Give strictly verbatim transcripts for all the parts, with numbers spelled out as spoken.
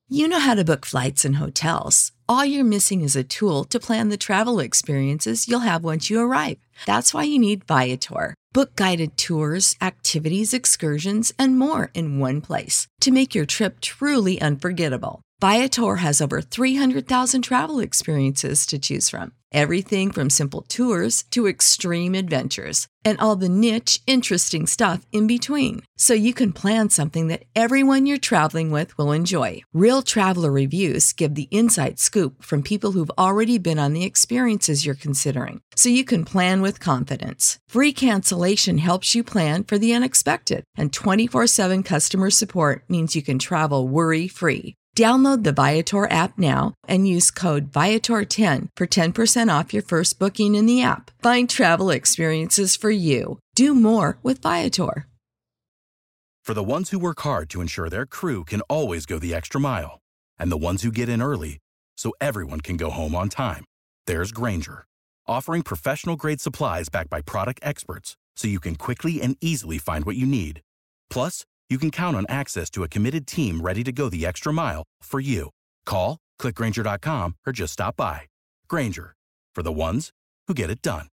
You know how to book flights and hotels. All you're missing is a tool to plan the travel experiences you'll have once you arrive. That's why you need Viator. Book guided tours, activities, excursions, and more in one place to make your trip truly unforgettable. Viator has over three hundred thousand travel experiences to choose from. Everything from simple tours to extreme adventures and all the niche, interesting stuff in between. So you can plan something that everyone you're traveling with will enjoy. Real traveler reviews give the inside scoop from people who've already been on the experiences you're considering. So you can plan with confidence. Free cancellation helps you plan for the unexpected. And twenty-four seven customer support means you can travel worry-free. Download the Viator app now and use code Viator ten for ten percent off your first booking in the app. Find travel experiences for you. Do more with Viator. For the ones who work hard to ensure their crew can always go the extra mile, and the ones who get in early so everyone can go home on time, there's Grainger, offering professional-grade supplies backed by product experts so you can quickly and easily find what you need. Plus, you can count on access to a committed team ready to go the extra mile for you. Call, click Grainger dot com, or just stop by. Grainger, for the ones who get it done.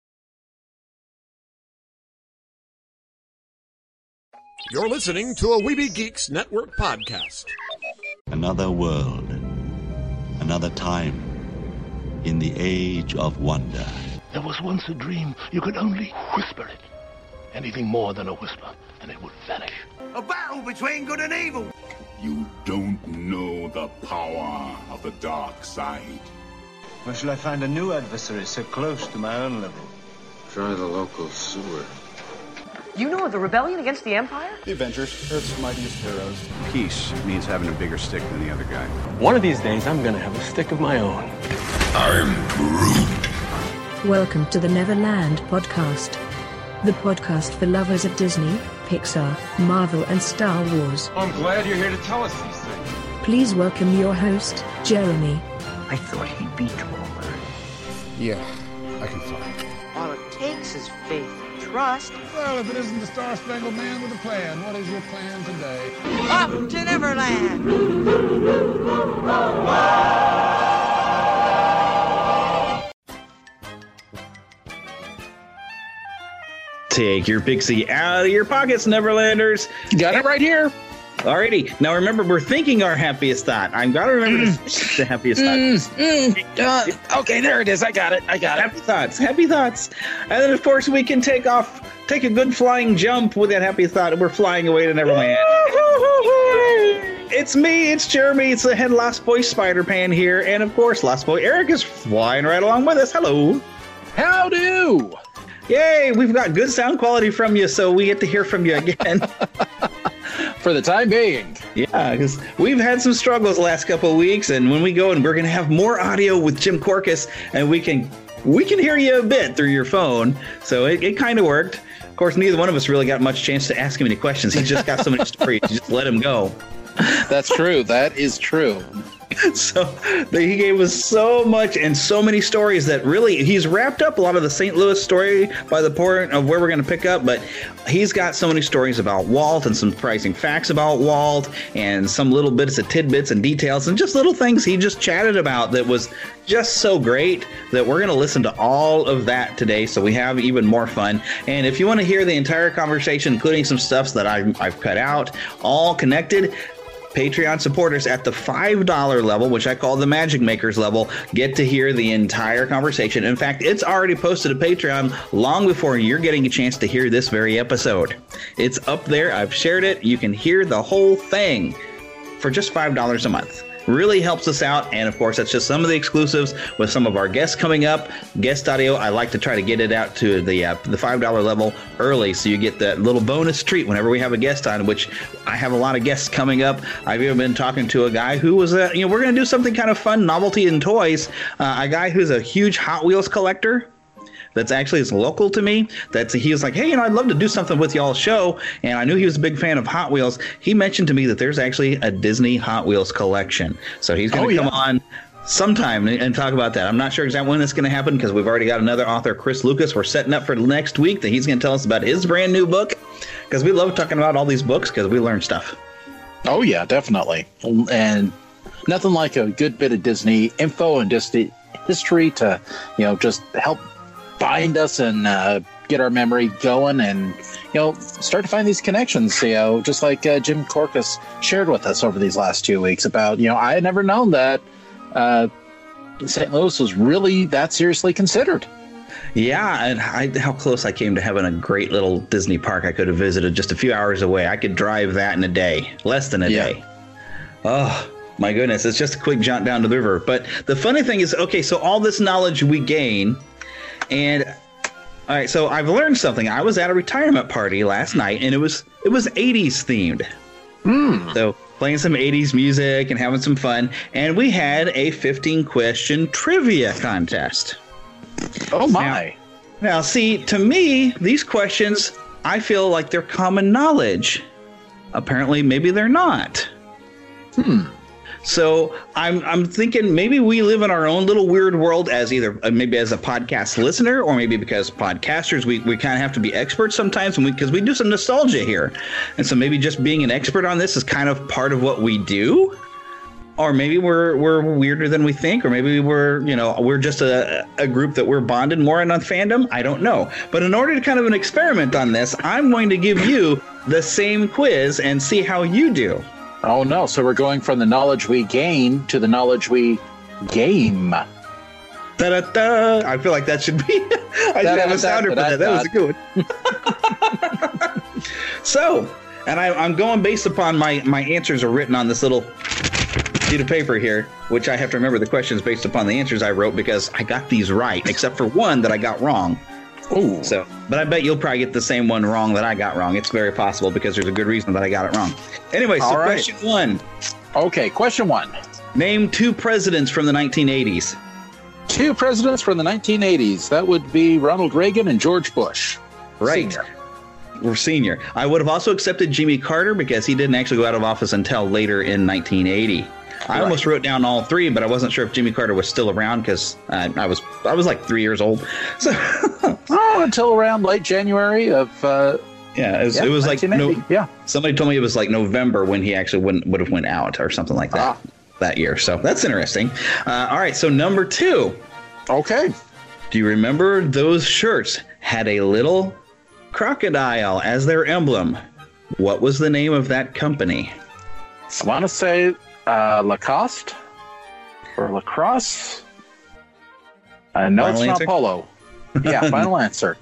You're listening to a Weeby Geeks Network podcast. Another world, another time, in the age of wonder. There was once a dream. You could only whisper it. Anything more than a whisper, and it would vanish. A battle between good and evil. You don't know the power of the dark side. Where shall I find a new adversary so close to my own level? Try the local sewer. You know of the rebellion against the Empire? The Avengers, Earth's mightiest heroes. Peace means having a bigger stick than the other guy. One of these days, I'm gonna have a stick of my own. I'm Groot. Welcome to the Neverland Podcast. The podcast for lovers of Disney, Pixar, Marvel, and Star Wars. I'm glad you're here to tell us these things. Please welcome your host, Jeremy. I thought he'd be taller. Yeah, I can fly. All it takes is faith and trust. Well, if it isn't the Star-Spangled Man with a plan, what is your plan today? Up to Neverland! Take your pixie out of your pockets, Neverlanders. You got it right here. Alrighty. Now remember, we're thinking our happiest thought. I've got to remember mm. to think the happiest mm. thought. Mm. Uh, okay, there it is. I got it. I got happy it. Happy thoughts. Happy thoughts. And then, of course, we can take off, take a good flying jump with that happy thought. We're flying away to Neverland. It's me. It's Jeremy. It's the head Lost Boy Spider-Pan here. And, of course, Lost Boy Eric is flying right along with us. Hello. How do? Yay, we've got good sound quality from you, so we get to hear from you again. For the time being. Yeah, because we've had some struggles the last couple of weeks, and when we go and we're going to have more audio with Jim Korkis, and we can we can hear you a bit through your phone, so it, it kind of worked. Of course, neither one of us really got much chance to ask him any questions. He's just got so many stories. You just let him go. That's true. That is true. So he gave us so much and so many stories that really he's wrapped up a lot of the Saint Louis story by the point of where we're going to pick up. But he's got so many stories about Walt and some surprising facts about Walt and some little bits of tidbits and details and just little things he just chatted about that was just so great that we're going to listen to all of that today. So we have even more fun. And if you want to hear the entire conversation, including some stuff that I've, I've cut out, all connected, Patreon supporters at the five dollar level, which I call the Magic Makers level, get to hear the entire conversation. In fact, it's already posted to Patreon long before you're getting a chance to hear this very episode. It's up there. I've shared it. You can hear the whole thing for just five dollars a month. Really helps us out. And of course, that's just some of the exclusives with some of our guests coming up. Guest audio, I like to try to get it out to the uh, the five dollar level early, so you get that little bonus treat whenever we have a guest on, which I have a lot of guests coming up. I've even been talking to a guy who was, a, you know, we're going to do something kind of fun, novelty in toys. Uh, a guy who's a huge Hot Wheels collector. That's actually is local to me. That's he was like, hey, you know, I'd love to do something with y'all's show. And I knew he was a big fan of Hot Wheels. He mentioned to me that there's actually a Disney Hot Wheels collection. So he's going to oh, come yeah. on sometime and talk about that. I'm not sure exactly when it's going to happen because we've already got another author, Chris Lucas. We're setting up for next week that he's going to tell us about his brand new book, because we love talking about all these books because we learn stuff. Oh, yeah, definitely. And nothing like a good bit of Disney info and Disney history to, you know, just help bind us and uh, get our memory going and, you know, start to find these connections, you know, just like uh, Jim Corcus shared with us over these last two weeks about, you know, I had never known that uh, Saint Louis was really that seriously considered. Yeah, and I, how close I came to having a great little Disney park I could have visited just a few hours away. I could drive that in a day, less than a yeah. day. Oh, my goodness. It's just a quick jaunt down to the river. But the funny thing is, okay, so all this knowledge we gain, and all right, so I've learned something. I was at a retirement party last night, and it was it was eighties themed. Mm. So playing some eighties music and having some fun, and we had a fifteen question trivia contest. Oh, my. Now, now, see, to me, these questions, I feel like they're common knowledge. Apparently, maybe they're not. Hmm. So I'm I'm thinking maybe we live in our own little weird world as either uh, maybe as a podcast listener or maybe because podcasters, we, we kind of have to be experts sometimes and we because we do some nostalgia here. And so maybe just being an expert on this is kind of part of what we do. Or maybe we're we're weirder than we think, or maybe we're, you know, we're just a, a group that we're bonded more in on fandom. I don't know. But in order to kind of an experiment on this, I'm going to give you the same quiz and see how you do. Oh, no. So we're going from the knowledge we gain to the knowledge we game. Da-da-da. I feel like that should be. I should have a sounder for that. That was a good one. So, and I, I'm going based upon my, my answers are written on this little sheet of paper here, which I have to remember the questions based upon the answers I wrote because I got these right, except for one that I got wrong. Oh, so, but I bet you'll probably get the same one wrong that I got wrong. It's very possible because there's a good reason that I got it wrong. Anyway, so right. Question one. Okay, question one. Name two presidents from the nineteen eighties. Two presidents from the nineteen eighties. That would be Ronald Reagan and George Bush. Right. Senior. We're senior. I would have also accepted Jimmy Carter because he didn't actually go out of office until later in nineteen eighty. I right. almost wrote down all three, but I wasn't sure if Jimmy Carter was still around because uh, I was I was like three years old. So oh, until around late January of uh, yeah, it was, yeah, it was like no, yeah. Somebody told me it was like November when he actually wouldn't, would have went out or something like that ah. that year. So that's interesting. Uh, all right, so number two. Okay. Do you remember those shirts had a little crocodile as their emblem? What was the name of that company? I want to say uh, Lacoste or Lacrosse. Uh, no, final it's answer? Not Polo. Yeah, final answer.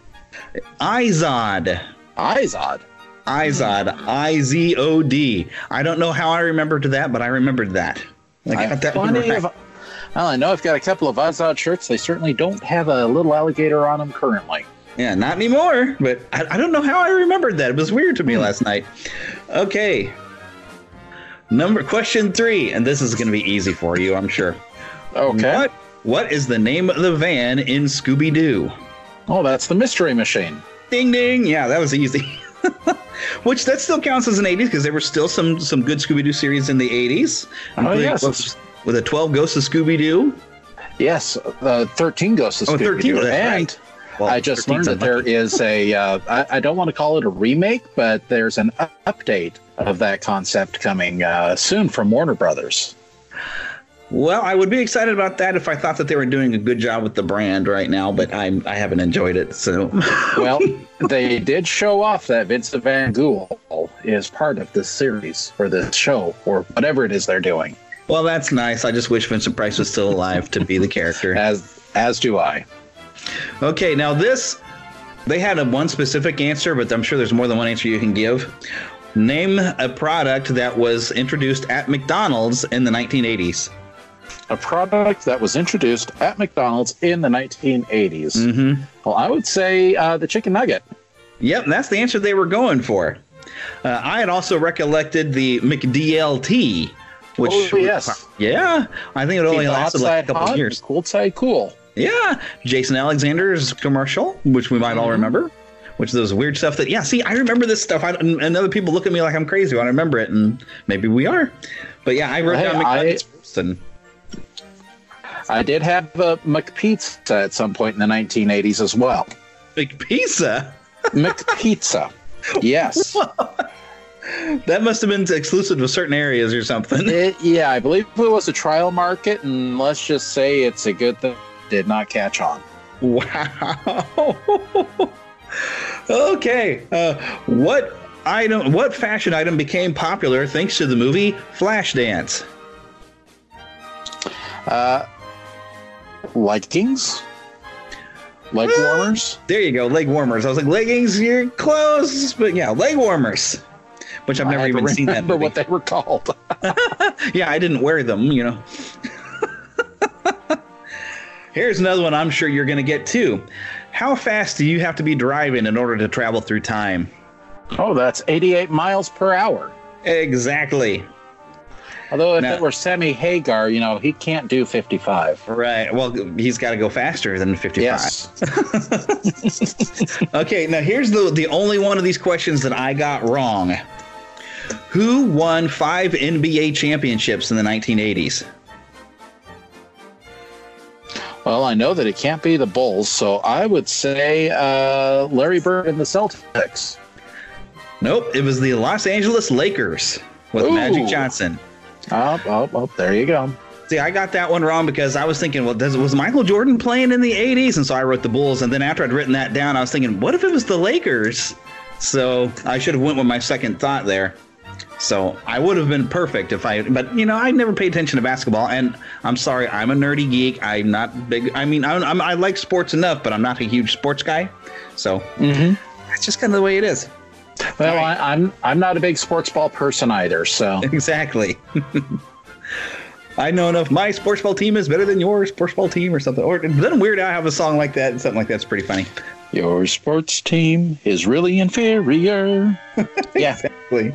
Izod. Izod. Izod. I Z O D. I don't know how I remembered that, but I remembered that. I got that one right. Of, well, I know I've got a couple of Izod shirts. They certainly don't have a little alligator on them currently. Yeah, not anymore, but I, I don't know how I remembered that. It was weird to me mm. last night. Okay. Number question three, and this is going to be easy for you, I'm sure. Okay. What, what is the name of the van in Scooby-Doo? Oh, that's the Mystery Machine. Ding, ding. Yeah, that was easy. Which, that still counts as an eighties because there were still some, some good Scooby-Doo series in the eighties. Oh, yes. With the twelve Ghosts of Scooby-Doo. Yes, uh, thirteen Ghosts of oh, Scooby-Doo. thirteen, that's and right. Well, I just learned that there is a, uh, I, I don't want to call it a remake, but there's an up- update of that concept coming uh, soon from Warner Brothers. Well, I would be excited about that if I thought that they were doing a good job with the brand right now, but I'm, I haven't enjoyed it. So, well, they did show off that Vincent Van Gogh is part of this series or this show or whatever it is they're doing. Well, that's nice. I just wish Vincent Price was still alive to be the character. As as do I. Okay, now this, they had a one specific answer, but I'm sure there's more than one answer you can give. Name a product that was introduced at McDonald's in the nineteen eighties. A product that was introduced at McDonald's in the nineteen eighties. Mm-hmm. Well, I would say uh, the chicken nugget. Yep, that's the answer they were going for. Uh, I had also recollected the McDLT. Which, oh, yes. Yeah, I think it only lasted like a couple hot, of years. Cold side cool. Yeah, Jason Alexander's commercial, which we might mm-hmm. all remember, which is those weird stuff that, yeah, see, I remember this stuff, I, and, and other people look at me like I'm crazy when I remember it, and maybe we are. But yeah, I wrote well, down hey, McNuggets first. And I did have a McPizza at some point in the nineteen eighties as well. McPizza? McPizza. Yes. That must have been exclusive to certain areas or something. It, yeah, I believe it was a trial market, and let's just say it's a good thing it did not catch on. Wow. Okay. Uh, what item? What fashion item became popular thanks to the movie Flashdance? Uh, leggings. Leg warmers? There you go, leg warmers. I was like, leggings, you're close, but yeah, leg warmers. Which I've never even seen that movie. I remember what they were called. Yeah, I didn't wear them, you know. Here's another one I'm sure you're going to get too. How fast do you have to be driving in order to travel through time? Oh, that's eighty-eight miles per hour. Exactly. Although if now, it were Sammy Hagar, you know, he can't do fifty-five. Right. Well, he's got to go faster than fifty-five. Yes. Okay, now here's the, the only one of these questions that I got wrong. Who won five N B A championships in the nineteen eighties? Well, I know that it can't be the Bulls, so I would say uh, Larry Bird and the Celtics. Nope, it was the Los Angeles Lakers with Ooh. Magic Johnson. Oh, oh, oh, there you go. See, I got that one wrong because I was thinking, well, does, was Michael Jordan playing in the eighties? And so I wrote the Bulls. And then after I'd written that down, I was thinking, what if it was the Lakers? So I should have went with my second thought there. So I would have been perfect if I, but you know, I never paid attention to basketball. And I'm sorry, I'm a nerdy geek. I'm not big. I mean, I'm, I'm, I like sports enough, but I'm not a huge sports guy. So mm-hmm. that's just kind of the way it is. Well, right. I, I'm I'm not a big sports ball person either, so exactly. I know enough. My sports ball team is better than your sports ball team, or something. Or doesn't Weird Al have a song like that? Something like that's pretty funny. Your sports team is really inferior. Yeah, exactly.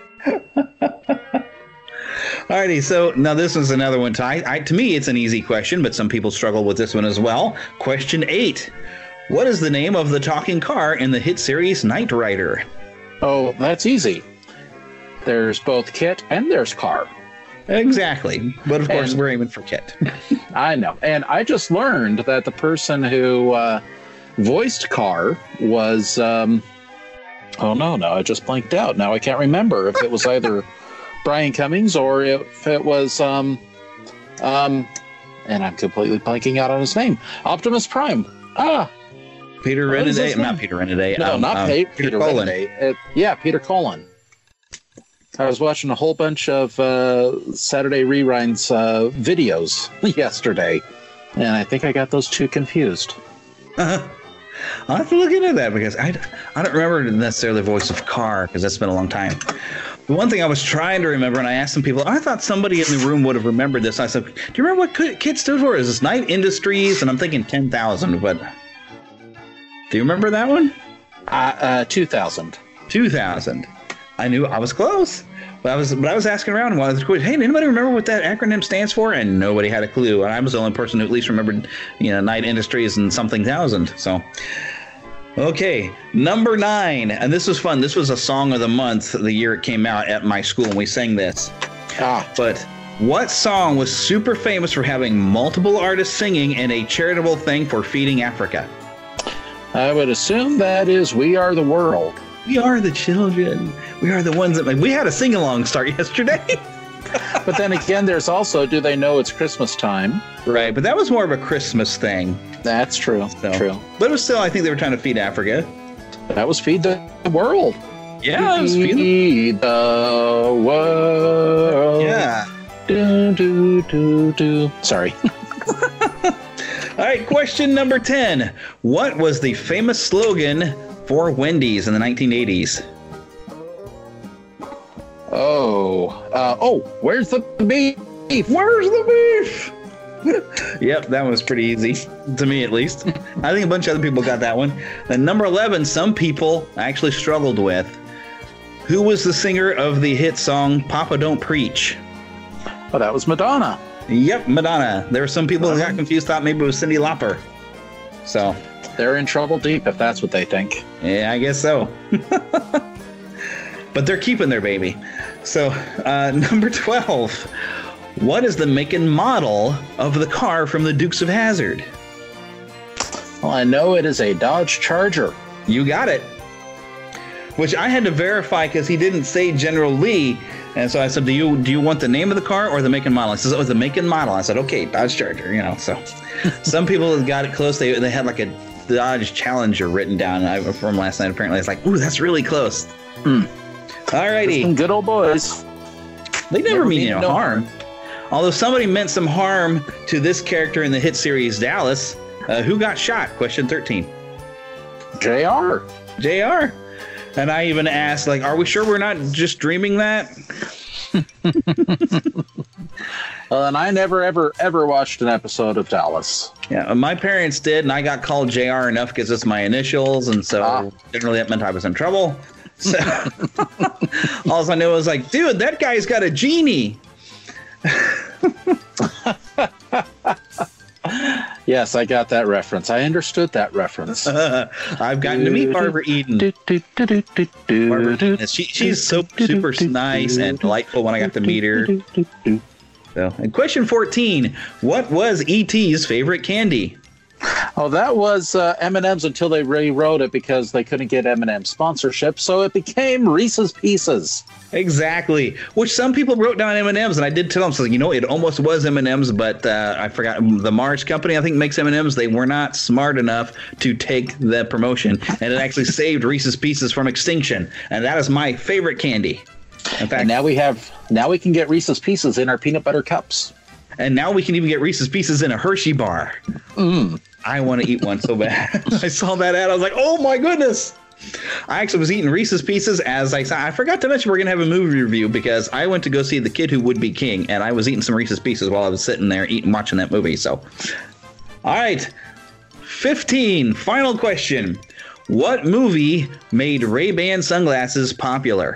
Alrighty, so now this is another one. To, I, I, to me, it's an easy question, but some people struggle with this one as well. Question eight: what is the name of the talking car in the hit series Knight Rider? Oh, that's easy. There's both Kit and there's Car. Exactly. But of course, and, we're aiming for Kit. I know. And I just learned that the person who uh, voiced Car was... Um, oh, no, no. I just blanked out. Now I can't remember if it was either Brian Cummings or if it was... Um, um, and I'm completely blanking out on his name. Optimus Prime. Ah, Peter Renaday, not Peter Renaday. No, um, not um, Peter, Peter Peter Cullen. Renaday. Uh, yeah, Peter Cullen. I was watching a whole bunch of uh, Saturday reruns uh, videos yesterday, and I think I got those two confused. Uh-huh. I'll have to look into that because I, I don't remember necessarily the voice of Car because that's been a long time. The one thing I was trying to remember, and I asked some people, I thought somebody in the room would have remembered this. I said, do you remember what Kit stood for? Is this Knight Industries? And I'm thinking ten thousand, but... Do you remember that one? Uh, uh, two thousand. two thousand. I knew I was close. But I was but I was asking around while I was hey, anybody remember what that acronym stands for? And nobody had a clue. And I was the only person who at least remembered, you know, Knight Industries and something thousand. So, okay, number nine. And this was fun. This was a song of the month the year it came out at my school, and we sang this. Ah. But what song was super famous for having multiple artists singing and a charitable thing for feeding Africa? I would assume that is We Are the World. We are the children. We are the ones that... Like, we had a sing-along start yesterday. But then again, there's also Do They Know It's Christmas Time? Right, but that was more of a Christmas thing. That's true. So, true. But it was still, I think they were trying to feed Africa. That was Feed the World. Yeah, it was Feed, feed the World. Yeah. Do, do, do, do. Sorry. All right, question number ten. What was the famous slogan for Wendy's in the nineteen eighties? Oh, uh, oh, where's the beef? Where's the beef? Yep, that was pretty easy, to me at least. I think a bunch of other people got that one. And number eleven, some people actually struggled with. Who was the singer of the hit song Papa Don't Preach? Oh, that was Madonna. Yep, Madonna. There were some people who got confused, thought maybe it was Cyndi Lauper. So they're in trouble deep if that's what they think. Yeah, I guess so. But they're keeping their baby. So, uh, number twelve. What is the make and model of the car from the Dukes of Hazzard? Well, I know it is a Dodge Charger. You got it. which I had to verify because he didn't say General Lee. And so I said, do you do you want the name of the car or the make and model? He says, oh, the make and model. I said, okay, Dodge Charger, you know. So some people got it close. They they had like a Dodge Challenger written down I, from last night. Apparently, it's like, ooh, that's really close. Hmm. All righty. Some good old boys. They never, never mean no harm. harm. Although somebody meant some harm to this character in the hit series Dallas. Uh, who got shot? Question thirteen. J R. J R. And I even asked, like, are we sure we're not just dreaming that? Well, and I never, ever, ever watched an episode of Dallas. Yeah, my parents did, and I got called J R enough because it's my initials, and so ah. generally that meant I was in trouble. So all I knew was like, dude, that guy's got a genie. Yes, I got that reference. I understood that reference. Uh, I've gotten to meet Barbara Eden. Barbara Eden. She, she's so super nice and delightful when I got to meet her. So, and question fourteen, what was E T's favorite candy? Oh, that was uh, M and M's until they rewrote it because they couldn't get M and M sponsorship, so it became Reese's Pieces. Exactly, which some people wrote down M and M's, and I did tell them, so you know, it almost was M and M's, but uh, I forgot. The Mars company, I think, makes M and M's. They were not smart enough to take the promotion, and it actually saved Reese's Pieces from extinction, and that is my favorite candy. In fact, and now we have now we can get Reese's Pieces in our peanut butter cups. And now we can even get Reese's Pieces in a Hershey bar. Mm. I want to eat one so bad. I saw that ad. I was like, oh, my goodness. I actually was eating Reese's Pieces as I saw. I forgot to mention we're going to have a movie review because I went to go see The Kid Who Would Be King, and I was eating some Reese's Pieces while I was sitting there eating, watching that movie. So, all right. fifteen, final question. What movie made Ray-Ban sunglasses popular?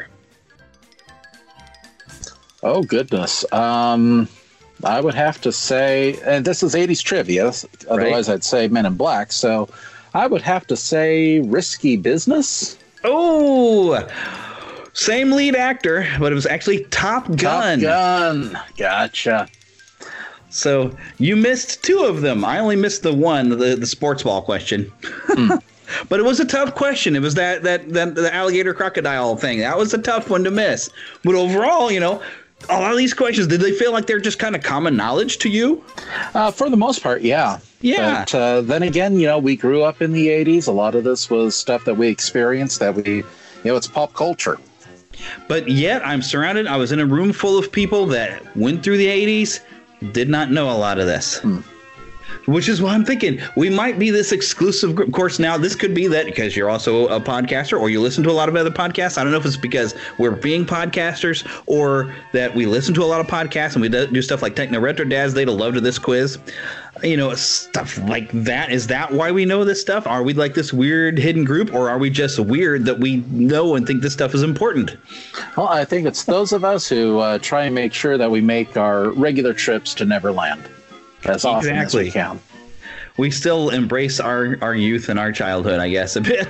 Oh, goodness. Um... I would have to say, and this is eighties trivia, otherwise right. I'd say Men in Black, so I would have to say Risky Business. Oh, same lead actor, but it was actually Top Gun. Top Gun, gotcha. So you missed two of them. I only missed the one, the, the sports ball question. Mm. But it was a tough question. It was that, that, that the alligator crocodile thing. That was a tough one to miss. But overall, you know, a lot of these questions, did they feel like they're just kind of common knowledge to you? Uh, for the most part, yeah. Yeah. But uh, then again, you know, we grew up in the eighties. A lot of this was stuff that we experienced that we, you know, it's pop culture. But yet I'm surrounded. I was in a room full of people that went through the eighties, did not know a lot of this. Hmm. Which is why I'm thinking we might be this exclusive group. Of course, now this could be that because you're also a podcaster or you listen to a lot of other podcasts. I don't know if it's because we're being podcasters or that we listen to a lot of podcasts and we do stuff like Techno Retro Dads. They'd have loved this quiz. You know, stuff like that. Is that why we know this stuff? Are we like this weird hidden group, or are we just weird that we know and think this stuff is important? Well, I think it's those of us who uh, try and make sure that we make our regular trips to Neverland as often exactly. as we can. We still embrace our, our youth and our childhood, I guess, a bit.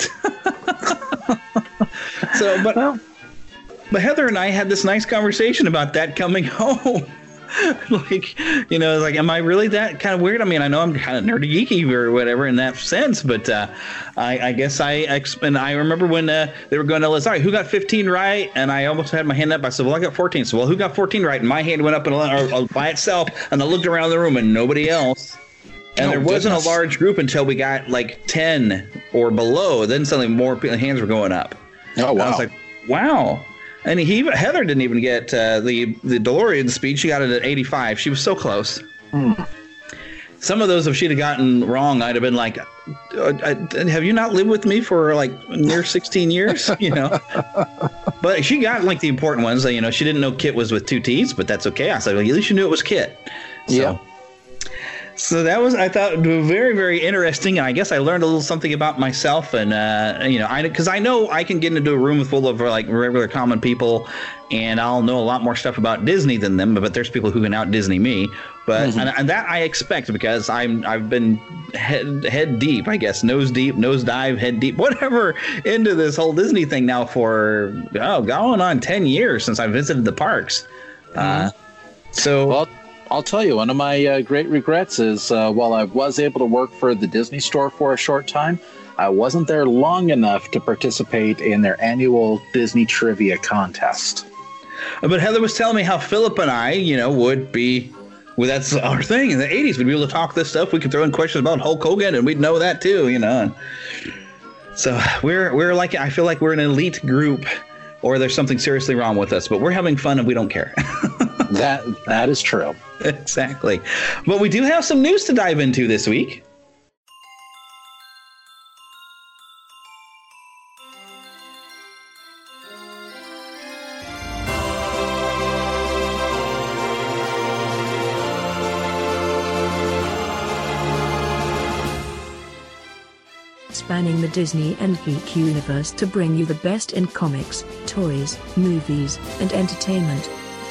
so, but well, but Heather and I had this nice conversation about that coming home. Like, you know, like, am I really that kind of weird? I mean, I know I'm kind of nerdy geeky or whatever in that sense, but uh, I, I guess I and I remember when uh, they were going to, sorry, who got fifteen right? And I almost had my hand up. I said, well, I got fourteen. So, well, who got fourteen right? And my hand went up and, or, by itself, and I looked around the room and nobody else. And oh, there wasn't goodness. a large group until we got like ten or below. Then suddenly more hands were going up. Oh, wow. I was like, wow. And he, Heather didn't even get uh, the, the DeLorean speed. She got it at eighty-five. She was so close. Mm. Some of those, if she'd have gotten wrong, I'd have been like, uh, have you not lived with me for like near sixteen years? You know, but she got like the important ones. You know, she didn't know Kit was with two T's, but that's okay. I said, well, at least you knew it was Kit. So, yeah. So that was, I thought, very, very interesting. And I guess I learned a little something about myself. And, uh, you know, I because I know I can get into a room full of like regular common people and I'll know a lot more stuff about Disney than them. But there's people who can out Disney me. But mm-hmm. and, and that I expect because I'm I've been head head deep, I guess, nose deep, nose dive, head deep, whatever, into this whole Disney thing now for, oh, going on ten years since I visited the parks. Mm-hmm. Uh, so. Well, I'll tell you, one of my uh, great regrets is uh, while I was able to work for the Disney Store for a short time, I wasn't there long enough to participate in their annual Disney Trivia contest. But Heather was telling me how Philip and I, you know, would be, well, that's our thing in the eighties. We'd be able to talk this stuff. We could throw in questions about Hulk Hogan, and we'd know that too, you know. And so we're we're like, I feel like we're an elite group, or there's something seriously wrong with us. But we're having fun, and we don't care. that that is true. Exactly. But we do have some news to dive into this week. Spanning the Disney and geek universe to bring you the best in comics, toys, movies, and entertainment.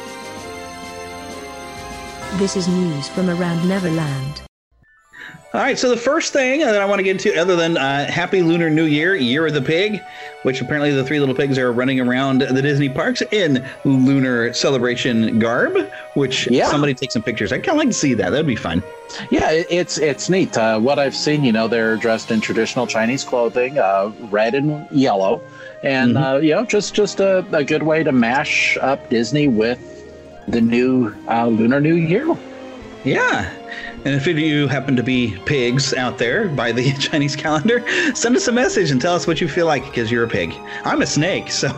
This is news from around Neverland. All right, so the first thing that I want to get into, other than uh, Happy Lunar New Year, Year of the Pig, which apparently the three little pigs are running around the Disney parks in lunar celebration garb, which yeah. somebody take some pictures. I'd kind of like to see that. That'd be fun. Yeah, it's it's neat. Uh, what I've seen, you know, they're dressed in traditional Chinese clothing, uh, red and yellow, and mm-hmm. uh, you know, just just a, a good way to mash up Disney with the new uh, Lunar New Year. Yeah. And if any of you happen to be pigs out there by the Chinese calendar, send us a message and tell us what you feel like because you're a pig. I'm a snake, so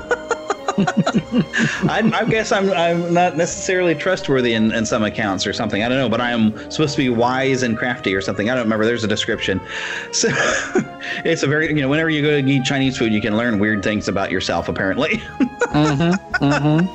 I, I guess I'm I'm not necessarily trustworthy in, in some accounts or something. I don't know, but I am supposed to be wise and crafty or something. I don't remember. There's a description. So it's a very, you know, whenever you go to eat Chinese food, you can learn weird things about yourself, apparently. mm-hmm,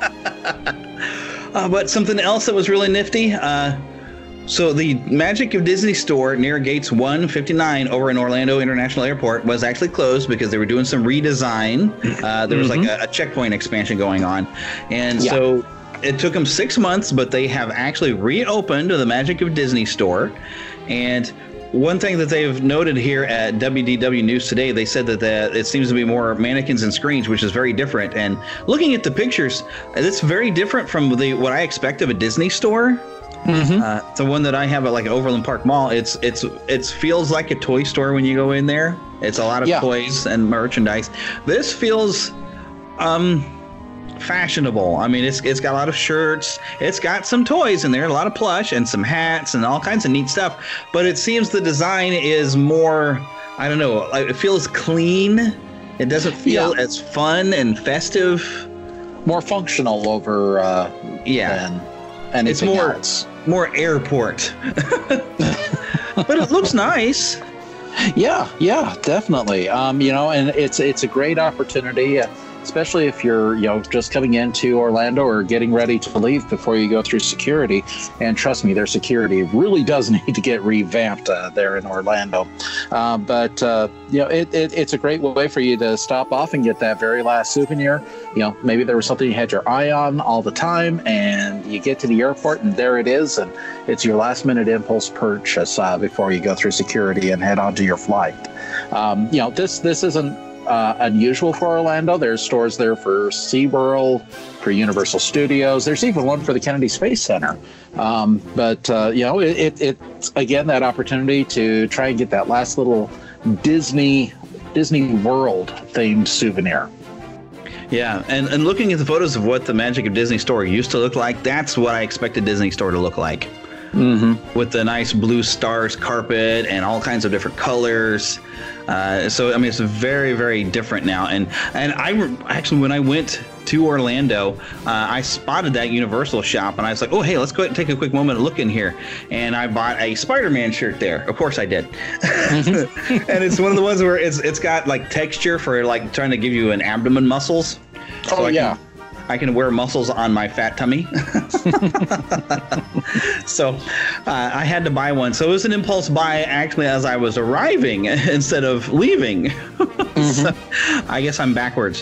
mm-hmm. Uh, but something else that was really nifty. Uh, So the Magic of Disney store near Gates one fifty-nine over in Orlando International Airport was actually closed because they were doing some redesign. Uh, there was mm-hmm. like a, a checkpoint expansion going on. And yeah. so it took them six months, but they have actually reopened the Magic of Disney store. And one thing that they've noted here at W D W News Today, they said that the, it seems to be more mannequins and screens, which is very different. And looking at the pictures, it's very different from the what I expect of a Disney store. Mm-hmm. Uh, the one that I have at like Overland Park Mall, it's it's it feels like a toy store when you go in there. It's a lot of yeah. toys and merchandise. This feels um fashionable. I mean, it's it's got a lot of shirts. It's got some toys in there, a lot of plush and some hats and all kinds of neat stuff. But it seems the design is more, I don't know, it feels clean. It doesn't feel yeah. as fun and festive. More functional over uh, yeah. than anything it's more else. More airport. But it looks nice. Yeah, yeah, definitely. Um, you know, and it's it's a great opportunity, uh, especially if you're, you know, just coming into Orlando or getting ready to leave before you go through security. And trust me, their security really does need to get revamped uh, there in Orlando. Uh, but, uh, you know, it, it, it's a great way for you to stop off and get that very last souvenir. You know, maybe there was something you had your eye on all the time, and you get to the airport, and there it is, and it's your last-minute impulse purchase uh, before you go through security and head on to your flight. Um, you know, this this isn't uh, unusual for Orlando. There's stores there for SeaWorld, for Universal Studios. There's even one for the Kennedy Space Center. Um, but, uh, you know, it, it, it's, again, that opportunity to try and get that last little Disney, Disney World-themed souvenir. Yeah, and, and looking at the photos of what the Magic of Disney store used to look like, that's what I expected Disney store to look like. Mm-hmm. With the nice blue stars carpet and all kinds of different colors. Uh, so, I mean, it's very, very different now. And and I re- actually, when I went to Orlando, uh, I spotted that Universal shop, and I was like, oh, hey, let's go ahead and take a quick moment and look in here. And I bought a Spider-Man shirt there. Of course I did. Mm-hmm. And it's one of the ones where it's it's got like texture for like trying to give you an abdomen muscles. So oh, I yeah. Can, I can wear muscles on my fat tummy. So uh, I had to buy one. So it was an impulse buy actually as I was arriving instead of leaving. Mm-hmm. So I guess I'm backwards.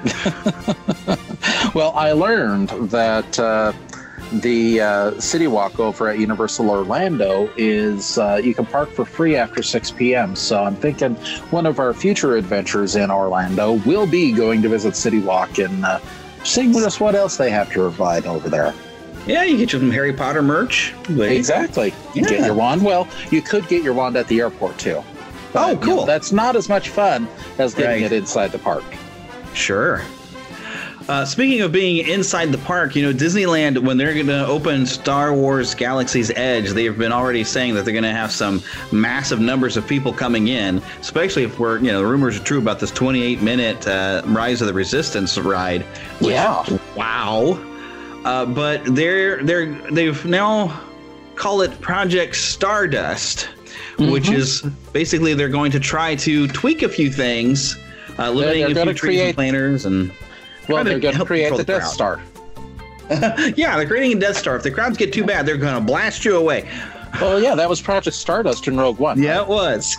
Well, I learned that uh, the uh, City Walk over at Universal Orlando is uh, you can park for free after six p.m. So I'm thinking one of our future adventures in Orlando will be going to visit City Walk and uh, seeing just what else they have to provide over there. Yeah, you get some Harry Potter merch. Wait. Exactly. You Yeah. get your wand. Well, you could get your wand at the airport too. But, Oh, you know, cool. that's not as much fun as getting Right. it inside the park. Sure. Uh, speaking of being inside the park, you know, Disneyland, when they're going to open Star Wars Galaxy's Edge, they've been already saying that they're going to have some massive numbers of people coming in, especially if we're, you know, the rumors are true about this twenty-eight minute uh, Rise of the Resistance ride. Which, Yeah. Wow. Uh, but they're they're they've now call it Project Stardust, Mm-hmm. which is basically they're going to try to tweak a few things, uh, eliminating they're a few gonna trees and create- planners and. Well, trying to they're going to help create control the the Death crowd. Star. Yeah, they're creating a Death Star. If the crowds get too bad, they're going to blast you away. Well, yeah, that was Project Stardust in Rogue One. Yeah, it was.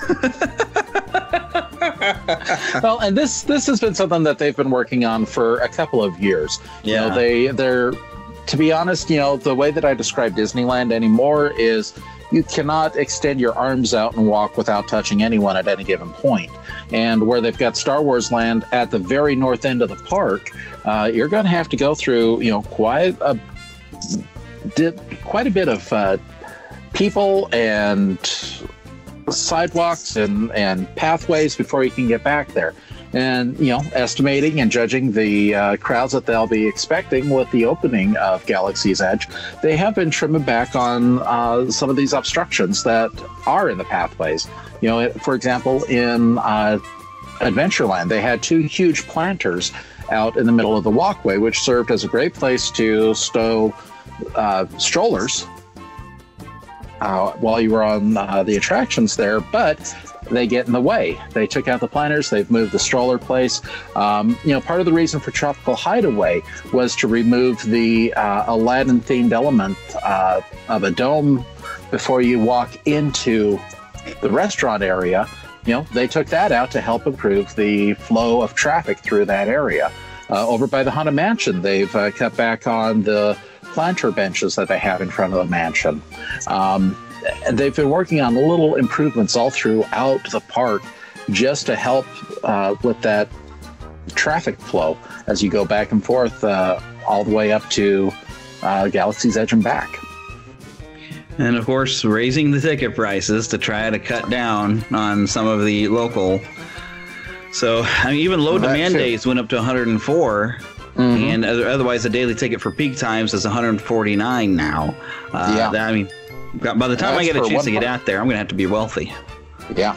Well, and this this has been something that they've been working on for a couple of years. You Yeah. know, they they're to be honest, you know, the way that I describe Disneyland anymore is you cannot extend your arms out and walk without touching anyone at any given point. And where they've got Star Wars Land at the very north end of the park, uh, you're going to have to go through, you know, quite a did quite a bit of uh, people and sidewalks and, and pathways before you can get back there. And, you know, estimating and judging the uh, crowds that they'll be expecting with the opening of Galaxy's Edge, they have been trimming back on uh, some of these obstructions that are in the pathways. You know, for example, in uh, Adventureland, they had two huge planters out in the middle of the walkway, which served as a great place to stow uh, strollers uh, while you were on uh, the attractions there, but they get in the way. They took out the planters, they've moved the stroller place. Um, you know, part of the reason for Tropical Hideaway was to remove the uh, Aladdin-themed element uh, of a dome before you walk into the restaurant area. You know, they took that out to help improve the flow of traffic through that area. Uh, over by the Haunted Mansion, they've uh, cut back on the planter benches that they have in front of the mansion. Um, and they've been working on little improvements all throughout the park just to help uh, with that traffic flow as you go back and forth uh, all the way up to uh, Galaxy's Edge and back. And of course, raising the ticket prices to try to cut down on some of the local. So, I mean, even low Well, that demand too. days went up to one hundred four. Mhm. And other- otherwise, the daily ticket for peak times is one hundred forty-nine now. Uh, Yeah. that- I mean, by the time I That's get a for chance one to get month. out there, I'm going to have to be wealthy. Yeah.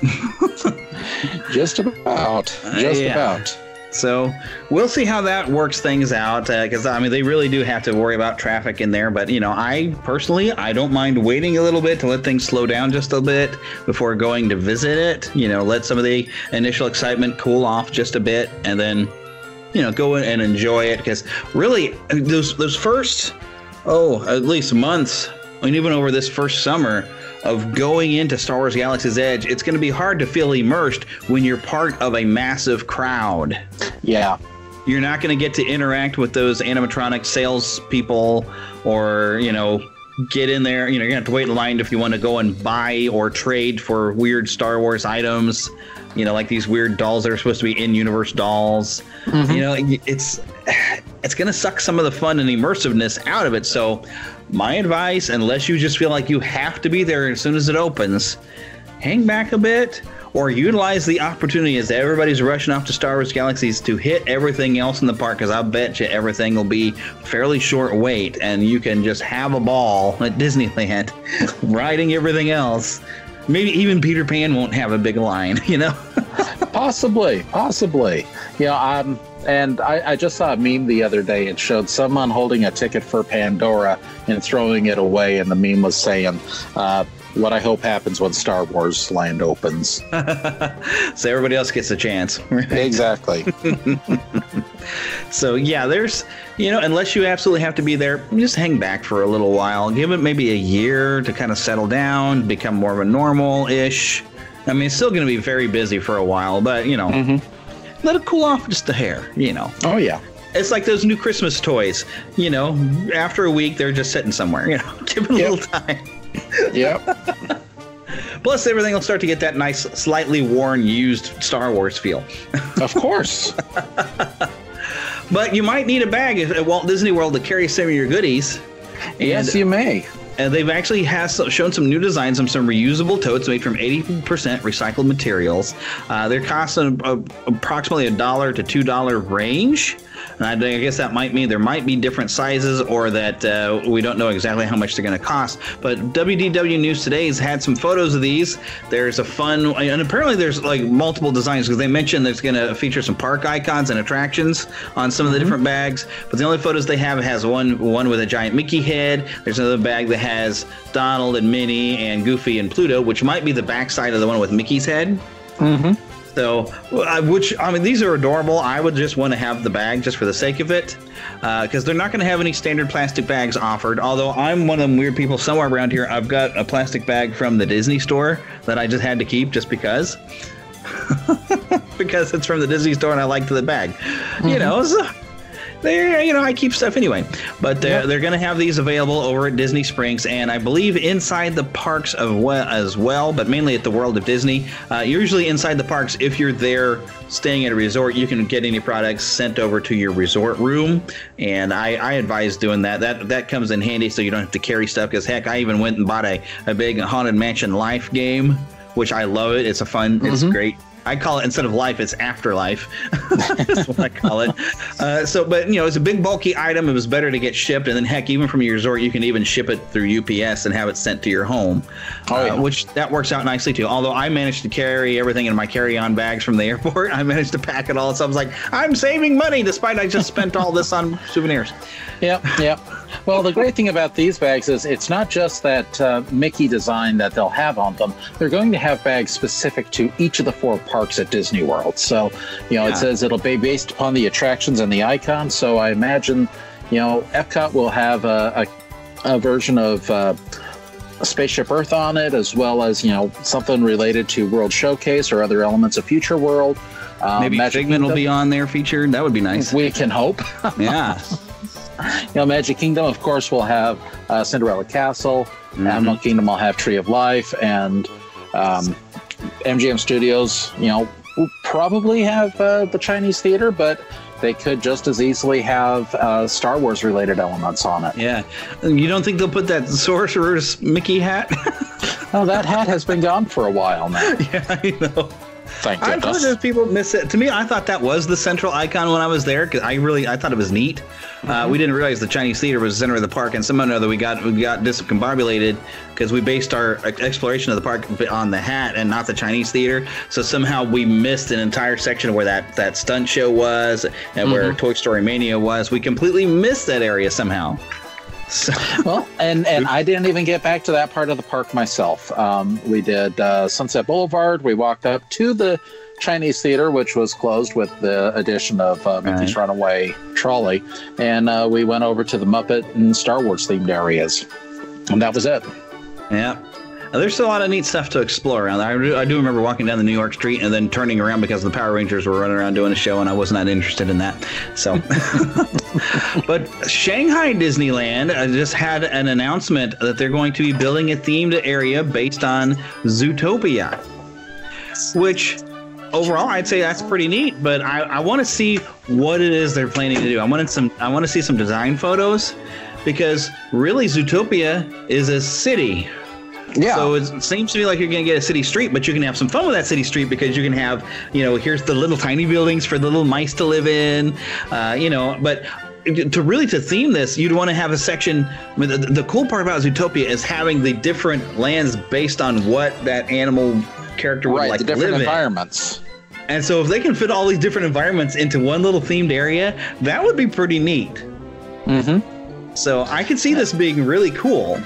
Just about. Just Yeah. about. So we'll see how that works things out, because uh, I mean they really do have to worry about traffic in there. But you know, I personally I don't mind waiting a little bit to let things slow down just a bit before going to visit it. You know, let some of the initial excitement cool off just a bit, and then you know go in and enjoy it. Because really, those those first oh at least months, and even over this first summer of going into Star Wars Galaxy's Edge, it's going to be hard to feel immersed when you're part of a massive crowd. Yeah. You're not going to get to interact with those animatronic salespeople or, you know, get in there. You know, you're going to have to wait in line if you want to go and buy or trade for weird Star Wars items, you know, like these weird dolls that are supposed to be in-universe dolls. Mm-hmm. You know, it's it's going to suck some of the fun and immersiveness out of it. So my advice, unless you just feel like you have to be there as soon as it opens, hang back a bit or utilize the opportunity as everybody's rushing off to Star Wars Galaxies to hit everything else in the park, because I'll bet you everything will be fairly short wait and you can just have a ball at Disneyland riding everything else. Maybe even Peter Pan won't have a big line, you know? Possibly, possibly. You know, um, and I, I just saw a meme the other day. It showed someone holding a ticket for Pandora and throwing it away, and the meme was saying, uh, what I hope happens when Star Wars Land opens. So everybody else gets a chance. Exactly. So, yeah, there's, you know, unless you absolutely have to be there, just hang back for a little while. Give it maybe a year to kind of settle down, become more of a normal-ish. I mean, it's still going to be very busy for a while, but, you know, mm-hmm. let it cool off just a hair, you know. Oh, yeah. It's like those new Christmas toys. You know, after a week, they're just sitting somewhere, you know. Give it a Yep. little time. Yep. Plus, everything will start to get that nice, slightly worn, used Star Wars feel. Of course. But you might need a bag at Walt Disney World to carry some of your goodies. Yes, you may. And they've actually has shown some new designs of some reusable totes made from eighty percent recycled materials. Uh, they're costing a, a, approximately a dollar to two dollar range. And I, I guess that might mean there might be different sizes, or that uh, we don't know exactly how much they're going to cost. But W D W News Today has had some photos of these. There's a fun, and apparently there's like multiple designs, because they mentioned there's going to feature some park icons and attractions on some of the mm-hmm. different bags. But the only photos they have has one one with a giant Mickey head. There's another bag that has Donald and Minnie and Goofy and Pluto, which might be the backside of the one with Mickey's head. Mm-hmm. So, which, I mean, these are adorable. I would just want to have the bag just for the sake of it, because uh, they're not going to have any standard plastic bags offered. Although I'm one of them weird people somewhere around here. I've got a plastic bag from the Disney store that I just had to keep just because. Because it's from the Disney store and I liked the bag. Mm-hmm. You know, so they're, you know, I keep stuff anyway. But they're, yep. they're going to have these available over at Disney Springs, and I believe inside the parks of well, as well, but mainly at the World of Disney. Uh, usually inside the parks, if you're there staying at a resort, you can get any products sent over to your resort room, and I, I advise doing that. That that comes in handy so you don't have to carry stuff, because heck, I even went and bought a, a big Haunted Mansion Life game, which I love it. It's a fun, mm-hmm. it's great. I call it, instead of life, it's afterlife. That's what I call it. Uh, so, but, you know, it's a big, bulky item. It was better to get shipped. And then, heck, even from your resort, you can even ship it through U P S and have it sent to your home, oh, yeah. uh, which that works out nicely, too. Although I managed to carry everything in my carry-on bags from the airport. I managed to pack it all. So I was like, I'm saving money, despite I just spent all this on souvenirs. Yep, yep. Well, the great thing about these bags is it's not just that uh, Mickey design that they'll have on them. They're going to have bags specific to each of the four parks at Disney World. So, you know, yeah. it says it'll be based upon the attractions and the icons. So I imagine, you know, Epcot will have a, a, a version of uh, a Spaceship Earth on it, as well as, you know, something related to World Showcase or other elements of Future World. Um, Maybe Magic Figment Kingdom will be on there featured. That would be nice. We can hope. Yeah. You know, Magic Kingdom, of course, will have uh, Cinderella Castle. Mm-hmm. Animal Kingdom will have Tree of Life, and um, M G M Studios, you know, will probably have uh, the Chinese Theater, but they could just as easily have uh, Star Wars related elements on it. Yeah. You don't think they'll put that Sorcerer's Mickey hat? Oh, that hat has been gone for a while now. Yeah, I know. Thank I've heard that people miss it. To me, I thought that was the central icon when I was there, because I really I thought it was neat. Mm-hmm. Uh, we didn't realize the Chinese Theater was the center of the park, and somehow or another we got we got discombobulated because we based our exploration of the park on the hat and not the Chinese Theater. So somehow we missed an entire section where that, that stunt show was and mm-hmm. where Toy Story Mania was. We completely missed that area somehow. So. Well, and, and I didn't even get back to that part of the park myself. Um, we did uh, Sunset Boulevard. We walked up to the Chinese Theater, which was closed with the addition of uh, Mickey's right. Runaway Trolley. And uh, we went over to the Muppet and Star Wars themed areas. And that was it. Yeah. There's still a lot of neat stuff to explore around there. I do, I do remember walking down the New York street and then turning around because the Power Rangers were running around doing a show, and I was not interested in that. So, but Shanghai Disneyland just had an announcement that they're going to be building a themed area based on Zootopia, which overall I'd say that's pretty neat. But I, I want to see what it is they're planning to do. I wanted some. I want to see some design photos, because really Zootopia is a city. Yeah. So it seems to me like you're going to get a city street, but you can have some fun with that city street, because you can have, you know, here's the little tiny buildings for the little mice to live in, uh, you know, but to really to theme this, you'd want to have a section. I mean, the, the cool part about Zootopia is having the different lands based on what that animal character would right, like the to different live environments. in. And so if they can fit all these different environments into one little themed area, that would be pretty neat. Mm-hmm. So I can see this being really cool.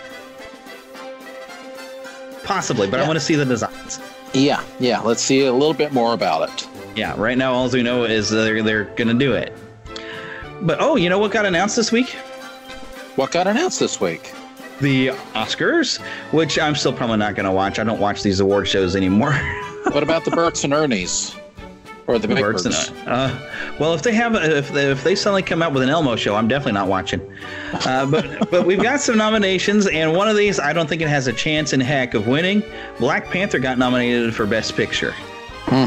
Possibly, but yeah. I want to see the designs. Yeah, yeah. Let's see a little bit more about it. Yeah, right now all we know is they're they're gonna do it. But oh, you know what got announced this week? What got announced this week? The Oscars, which I'm still probably not gonna watch. I don't watch these award shows anymore. What about the Berts and Ernies? Or the, the Big Birds? Birds and, uh, well, if they have, if they, if they suddenly come out with an Elmo show, I'm definitely not watching. Uh, but but we've got some nominations, and one of these I don't think it has a chance in heck of winning. Black Panther got nominated for Best Picture. Mm-hmm.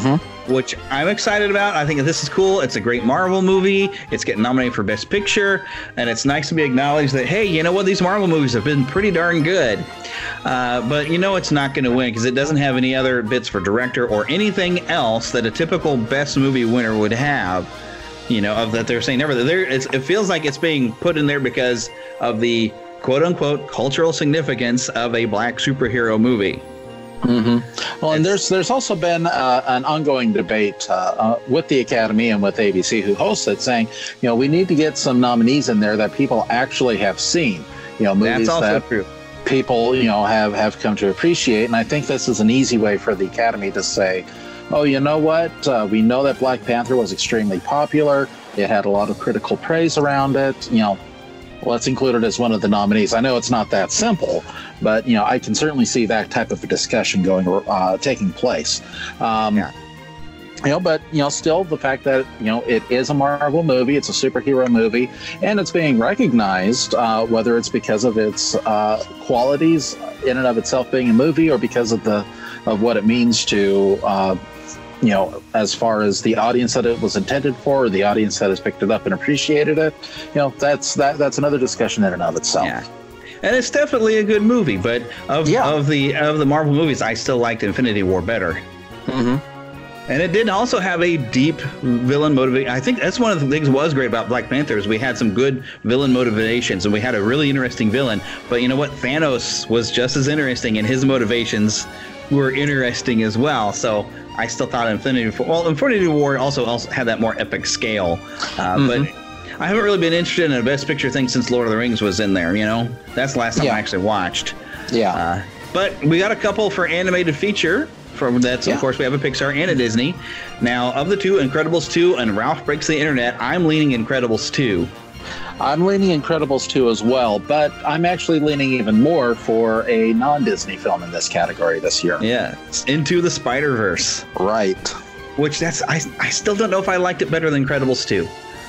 which I'm excited about. I think this is cool. It's a great Marvel movie. It's getting nominated for Best Picture, and it's nice to be acknowledged that, hey, you know what? These Marvel movies have been pretty darn good. Uh, but you know it's not going to win because it doesn't have any other bits for director or anything else that a typical Best Movie winner would have. You know, of that they're saying never. There, it's, it feels like it's being put in there because of the quote-unquote cultural significance of a black superhero movie. Mm-hmm. Well, and there's there's also been uh, an ongoing debate uh, uh, with the Academy and with A B C, who hosts it, saying, you know, we need to get some nominees in there that people actually have seen. You know, movies That's also that true. people, you know, have, have come to appreciate. And I think this is an easy way for the Academy to say, oh, you know what? Uh, we know that Black Panther was extremely popular. It had a lot of critical praise around it. You know, let's include it as one of the nominees. I know it's not that simple, but, you know, I can certainly see that type of a discussion going, uh, taking place. Um, yeah. You know, but, you know, still the fact that, you know, it is a Marvel movie, it's a superhero movie, and it's being recognized, uh, whether it's because of its uh, qualities in and of itself being a movie or because of the of what it means to, uh, you know, as far as the audience that it was intended for, or the audience that has picked it up and appreciated it, you know, that's that that's another discussion in and of itself. Yeah. And it's definitely a good movie, but of yeah. of the of the Marvel movies, I still liked Infinity War better. Mm-hmm. And it did also have a deep villain motivation. I think that's one of the things that was great about Black Panther is we had some good villain motivations, and we had a really interesting villain. But you know what? Thanos was just as interesting, and his motivations were interesting as well. So I still thought Infinity War. Well, Infinity War also also had that more epic scale, uh, mm-hmm. but I haven't really been interested in a Best Picture thing since Lord of the Rings was in there. You know, that's the last time yeah. I actually watched. Yeah. Uh, but we got a couple for animated feature. From that's yeah. of course we have a Pixar and a Disney. Now of the two, Incredibles two and Ralph Breaks the Internet, I'm leaning Incredibles two. I'm leaning Incredibles two as well, but I'm actually leaning even more for a non-Disney film in this category this year. Yeah, it's Into the Spider-Verse. Right. Which that's I I still don't know if I liked it better than Incredibles two.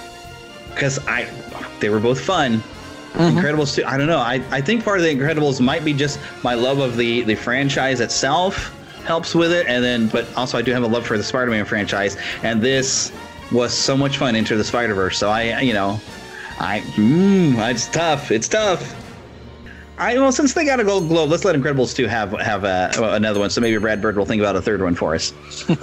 Because I they were both fun. Mm-hmm. Incredibles two, I don't know. I, I think part of the Incredibles might be just my love of the, the franchise itself helps with it, and then but also I do have a love for the Spider-Man franchise, and this was so much fun. Into the Spider-Verse, so I you know I mm, it's tough it's tough I well since they got a Gold Globe, let's let Incredibles two have have uh, another one, so maybe Brad Bird will think about a third one for us.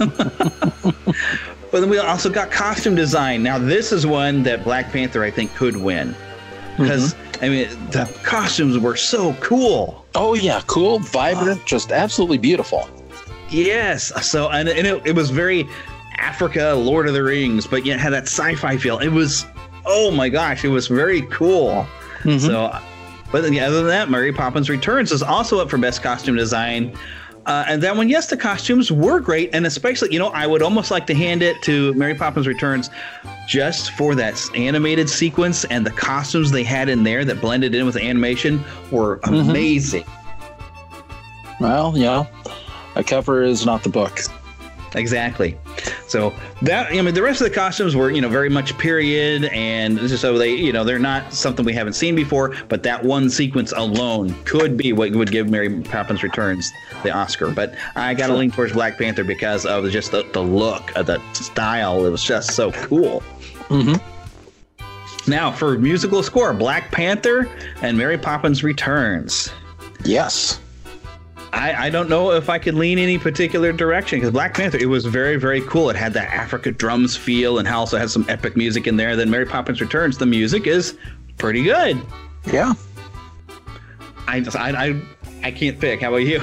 But then we also got costume design. Now this is one that Black Panther I think could win, because mm-hmm. I mean the costumes were so cool. Oh yeah, cool, vibrant, uh, just absolutely beautiful. Yes. So, and, and it, it was very Africa, Lord of the Rings, but yet had that sci-fi feel. It was, oh my gosh, it was very cool. Mm-hmm. So, but then, yeah, other than that, Mary Poppins Returns is also up for Best Costume Design. Uh, and that one, yes, the costumes were great. And especially, you know, I would almost like to hand it to Mary Poppins Returns just for that animated sequence, and the costumes they had in there that blended in with the animation were amazing. Mm-hmm. Well, yeah. A cover is not the book. Exactly. So that, I mean, the rest of the costumes were, you know, very much period, and so they, you know, they're not something we haven't seen before, but that one sequence alone could be what would give Mary Poppins Returns the Oscar. But I got to lean towards Black Panther because of just the, the look of the style. It was just so cool. Mm-hmm. Now for musical score, Black Panther and Mary Poppins Returns. Yes. I, I don't know if I could lean any particular direction, because Black Panther, it was very, very cool. It had that Africa drums feel, and also had some epic music in there. Then Mary Poppins Returns, the music is pretty good. Yeah. I I I, I can't pick. How about you?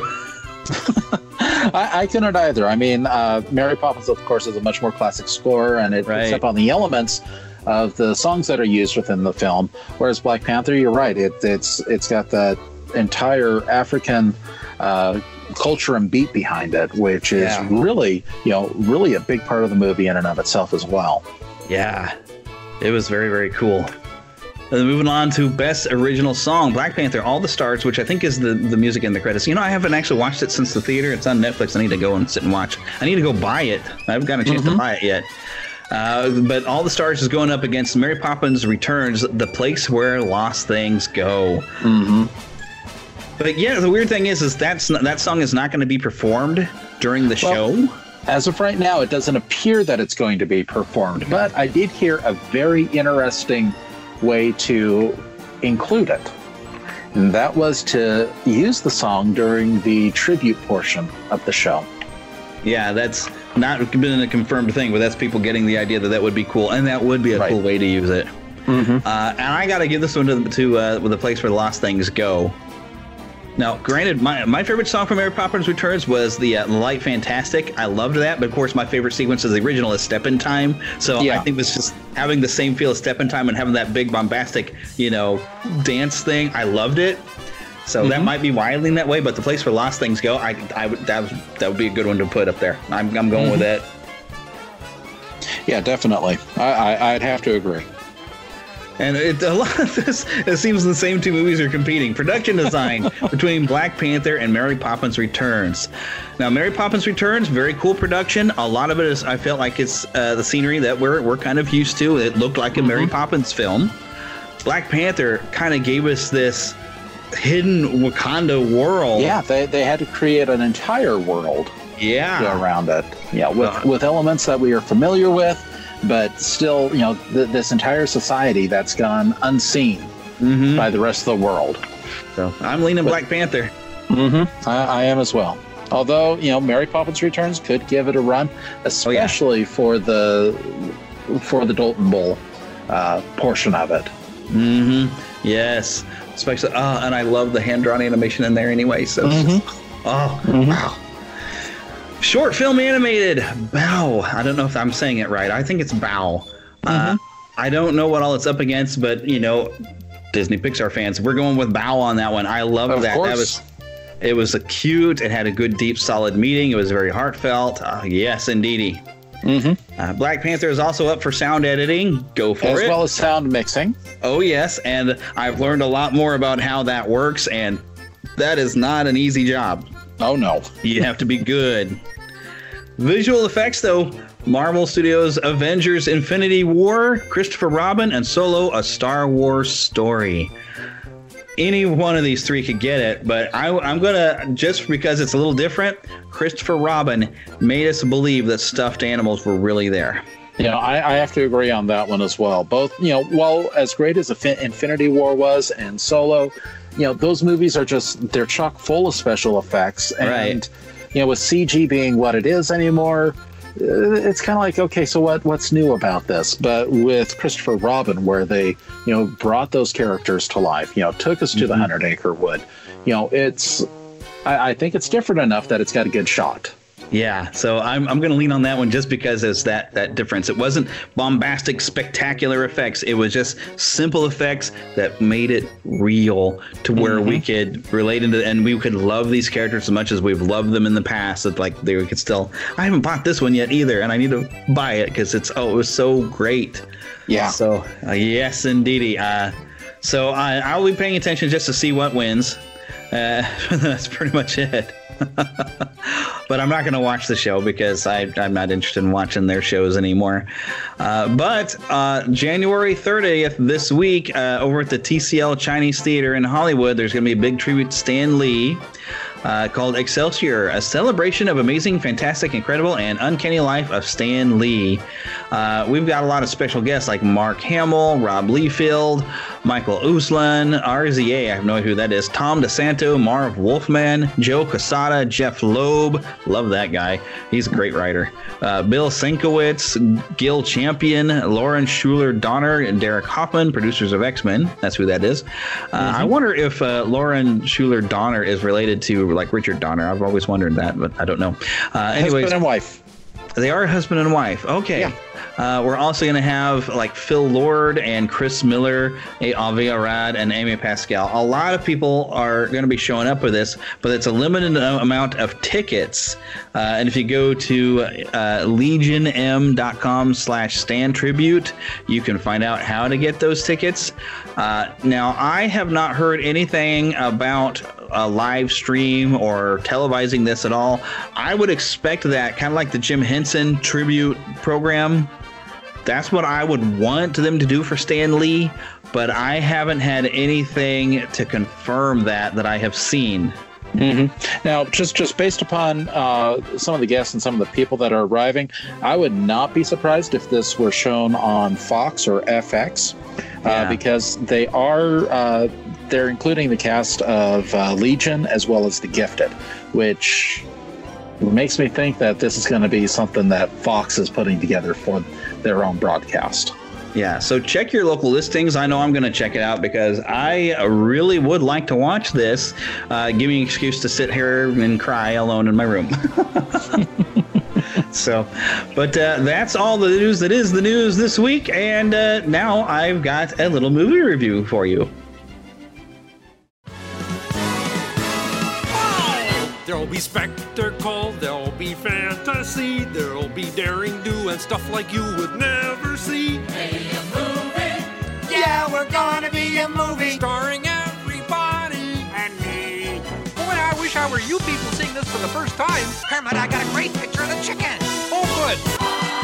I, I couldn't either. I mean, uh, Mary Poppins, of course, is a much more classic score, and it right. picks up on the elements of the songs that are used within the film. Whereas Black Panther, you're right. It, it's it's got that entire African uh, culture and beat behind it, which is yeah. really, you know, really a big part of the movie in and of itself as well. Yeah, it was very, very cool. And moving on to Best Original Song, Black Panther, All the Stars, which I think is the, the music in the credits. You know, I haven't actually watched it since the theater. It's on Netflix. I need to go and sit and watch. I need to go buy it. I haven't got a chance mm-hmm. to buy it yet. Uh, but All the Stars is going up against Mary Poppins Returns, The Place Where Lost Things Go. Mm-hmm. But yeah, the weird thing is, is that's not, that song is not going to be performed during the well, show. As of right now, it doesn't appear that it's going to be performed, but I did hear a very interesting way to include it. And that was to use the song during the tribute portion of the show. Yeah, that's not been a confirmed thing, but that's people getting the idea that that would be cool, and that would be a right. cool way to use it. Mm-hmm. Uh, and I got to give this one to, to uh, the place where the lost things go. Now, granted, my my favorite song from Mary Poppins Returns was the uh, Light Fantastic. I loved that, but of course, my favorite sequence is the original is Step in Time. So yeah. I think it's just having the same feel as Step in Time and having that big bombastic, you know, dance thing. I loved it. So mm-hmm. that might be wildly in that way, but the place where lost things go, I, I would that was, that would be a good one to put up there. I'm I'm going mm-hmm. with it. Yeah, definitely. I, I I'd have to agree. And it, a lot of this, it seems the same two movies are competing. Production design between Black Panther and Mary Poppins Returns. Now, Mary Poppins Returns, very cool production. A lot of it is, I felt like it's uh, the scenery that we're we're kind of used to. It looked like a mm-hmm. Mary Poppins film. Black Panther kind of gave us this hidden Wakanda world. Yeah, they they had to create an entire world. Yeah, around it. Yeah, with uh, with elements that we are familiar with. But still, you know, th- this entire society that's gone unseen mm-hmm. by the rest of the world. So I'm leaning but, Black Panther. Mm-hmm. I, I am as well. Although, you know, Mary Poppins Returns could give it a run, especially oh, yeah. for the for the Dalton Bowl uh, portion of it. Mm-hmm. Yes, especially. Oh, and I love the hand-drawn animation in there anyway. So, mm-hmm. just, oh mm-hmm. wow. Short film animated, Bow. I don't know if I'm saying it right. I think it's Bow. Mm-hmm. Uh, I don't know what all it's up against, but, you know, Disney Pixar fans, we're going with Bow on that one. I loved of that. Course. That was, it was a cute. It had a good, deep, solid meaning. It was very heartfelt. Uh, yes, indeedy. Mm-hmm. Uh, Black Panther is also up for sound editing. Go for as it. As well as sound mixing. Oh, yes. And I've learned a lot more about how that works, and that is not an easy job. Oh, no. You have to be good. Visual effects, though. Marvel Studios' Avengers Infinity War, Christopher Robin, and Solo, A Star Wars Story. Any one of these three could get it, but I, I'm going to, just because it's a little different, Christopher Robin made us believe that stuffed animals were really there. Yeah, I, I have to agree on that one as well. Both, you know, well, as great as Infinity War was and Solo, you know, those movies are just, they're chock full of special effects. And, right. you know, with C G being what it is anymore, it's kind of like, okay, so what what's new about this? But with Christopher Robin, where they, you know, brought those characters to life, you know, took us to mm-hmm. the Hundred Acre Wood, you know, it's, I, I think it's different enough that it's got a good shot. Yeah, so I'm I'm going to lean on that one just because it's that that difference. It wasn't bombastic, spectacular effects. It was just simple effects that made it real to where mm-hmm. we could relate into, and we could love these characters as much as we've loved them in the past. That like they could still. I haven't bought this one yet either, and I need to buy it because it's oh it was so great. Yeah. So uh, yes, indeedy. Uh, so I I'll be paying attention just to see what wins. Uh, that's pretty much it. But I'm not going to watch the show because I, I'm not interested in watching their shows anymore. Uh, but uh, January thirtieth this week uh, over at the T C L Chinese Theater in Hollywood, there's going to be a big tribute to Stan Lee. Uh, called Excelsior, a celebration of amazing, fantastic, incredible, and uncanny life of Stan Lee. Uh, we've got a lot of special guests like Mark Hamill, Rob Liefeld, Michael Uslan, R Z A, I have no idea who that is, Tom DeSanto, Marv Wolfman, Joe Quesada, Jeff Loeb, love that guy, he's a great writer, uh, Bill Sienkiewicz, Gil Champion, Lauren Schuler Donner, and Derek Hoffman, producers of X-Men, that's who that is. Uh, mm-hmm. I wonder if uh, Lauren Schuler Donner is related to like Richard Donner. I've always wondered that, but I don't know. Uh, anyways, husband and wife. They are husband and wife. Okay. Yeah. Uh, we're also going to have like Phil Lord and Chris Miller, Avi Arad, and Amy Pascal. A lot of people are going to be showing up for this, but it's a limited amount of tickets. Uh, and if you go to uh, legion m dot com slash stand tribute, you can find out how to get those tickets. Uh, now, I have not heard anything about a live stream or televising this at all. I would expect that kind of like the Jim Henson tribute program. That's what I would want them to do for Stan Lee, but I haven't had anything to confirm that that I have seen. Mm-hmm. Now, just, just based upon uh, some of the guests and some of the people that are arriving, I would not be surprised if this were shown on Fox or F X, uh, yeah. because they are uh, they're including the cast of uh, Legion as well as The Gifted, which makes me think that this is going to be something that Fox is putting together for their own broadcast. Yeah, so check your local listings. I know I'm going to check it out because I really would like to watch this. Uh, give me an excuse to sit here and cry alone in my room. So, but uh, that's all the news that is the news this week. And uh, now I've got a little movie review for you. There'll be spectacle, there'll be fantasy, there'll be daring do and stuff like you would never see. Hey, a movie! Yeah, we're gonna be a movie! Starring everybody and me. Boy, I wish I were you people seeing this for the first time. Kermit, I got a great picture of the chicken! Oh, good!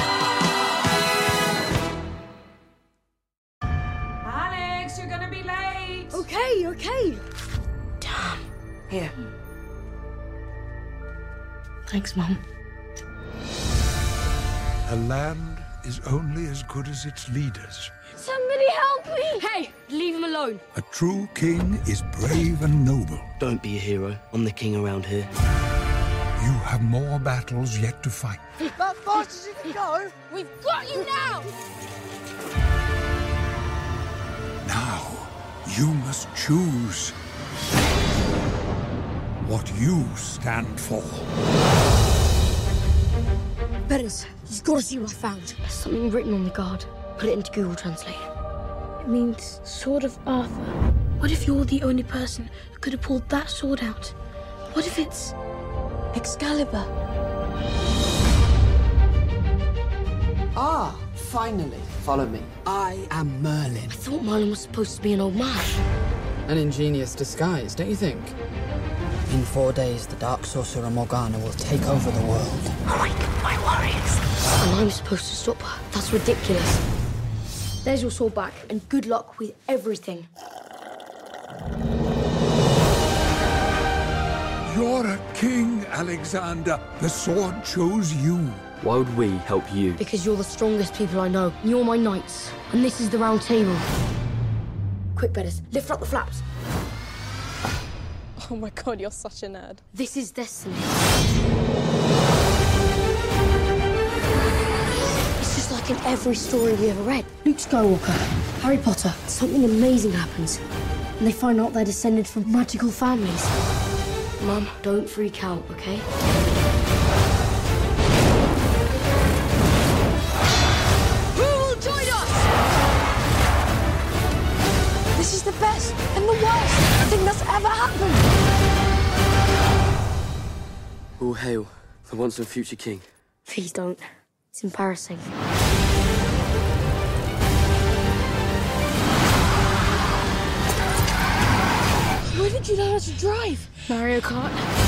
Alex, you're gonna be late! Okay, okay. Damn. Here. Thanks, Mom. A land is only as good as its leaders. Somebody help me! Hey, leave him alone. A true king is brave and noble. Don't be a hero. I'm the king around here. You have more battles yet to fight. That fast as you can go. We've got you now! Now, you must choose what you stand for. Betters, you've got to see what I found. There's something written on the guard. Put it into Google Translate. It means Sword of Arthur. What if you're the only person who could have pulled that sword out? What if it's Excalibur? Ah, finally. Follow me. I am Merlin. I thought Merlin was supposed to be an old man. An ingenious disguise, don't you think? In four days, the Dark Sorcerer Morgana will take over the world. Awake my warriors. And I'm supposed to stop her. That's ridiculous. There's your sword back, and good luck with everything. You're a king, Alexander. The sword chose you. Why would we help you? Because you're the strongest people I know. You're my knights. And this is the round table. Quick, Betters, lift up the flaps. Oh my god, you're such a nerd. This is destiny. It's just like in every story we ever read. Luke Skywalker, Harry Potter, something amazing happens. And they find out they're descended from magical families. Mum, don't freak out, okay? Who will join us? This is the best and the worst thing that's ever happened. All hail the once and future king. Please don't. It's embarrassing. Where did you learn how to drive? Mario Kart.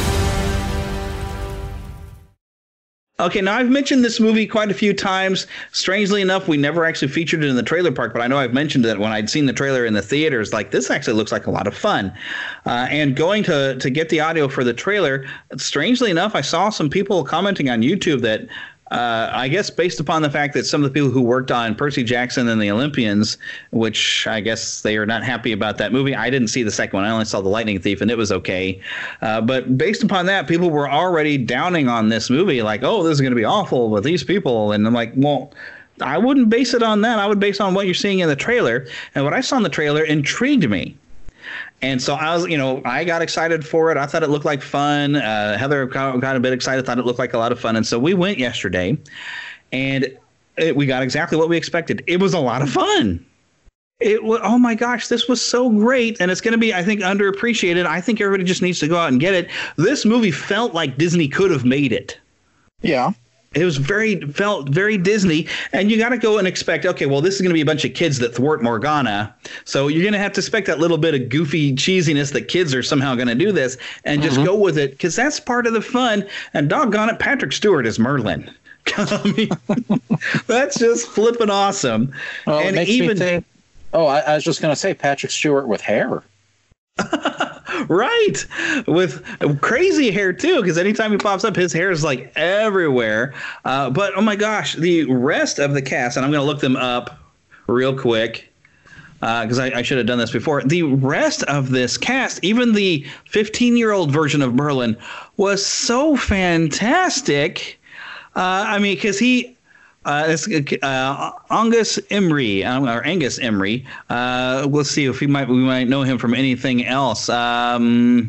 Okay, now I've mentioned this movie quite a few times. Strangely enough, we never actually featured it in the trailer park, but I know I've mentioned that when I'd seen the trailer in the theaters, like, this actually looks like a lot of fun. Uh, and going to, to get the audio for the trailer, strangely enough, I saw some people commenting on YouTube that Uh, I guess based upon the fact that some of the people who worked on Percy Jackson and the Olympians, which I guess they are not happy about that movie. I didn't see the second one. I only saw The Lightning Thief, and it was okay. Uh, but based upon that, people were already downing on this movie, like, oh, this is going to be awful with these people. And I'm like, well, I wouldn't base it on that. I would base it on what you're seeing in the trailer. And what I saw in the trailer intrigued me. And so I was, you know, I got excited for it. I thought it looked like fun. Uh, Heather got, got a bit excited, thought it looked like a lot of fun. And so we went yesterday, and it, we got exactly what we expected. It was a lot of fun. It was, oh my gosh, this was so great. And it's going to be, I think, underappreciated. I think everybody just needs to go out and get it. This movie felt like Disney could have made it. Yeah. It was very, felt very Disney, and you got to go and expect, okay, well, this is going to be a bunch of kids that thwart Morgana. So you're going to have to expect that little bit of goofy cheesiness that kids are somehow going to do this, and just mm-hmm. go with it, because that's part of the fun. And doggone it, Patrick Stewart is Merlin. I mean, that's just flipping awesome. Well, and it makes even me think, oh, I, I was just going to say Patrick Stewart with hair. Right. With crazy hair, too, because anytime he pops up, his hair is like everywhere. Uh, but, oh, my gosh, the rest of the cast, and I'm going to look them up real quick because uh, I, I should have done this before. The rest of this cast, even the fifteen-year-old version of Merlin, was so fantastic. Uh, I mean, because he... Uh, it's, uh, Angus Emery, um, or Angus Emery. Uh, let's see if we might we might know him from anything else. Um,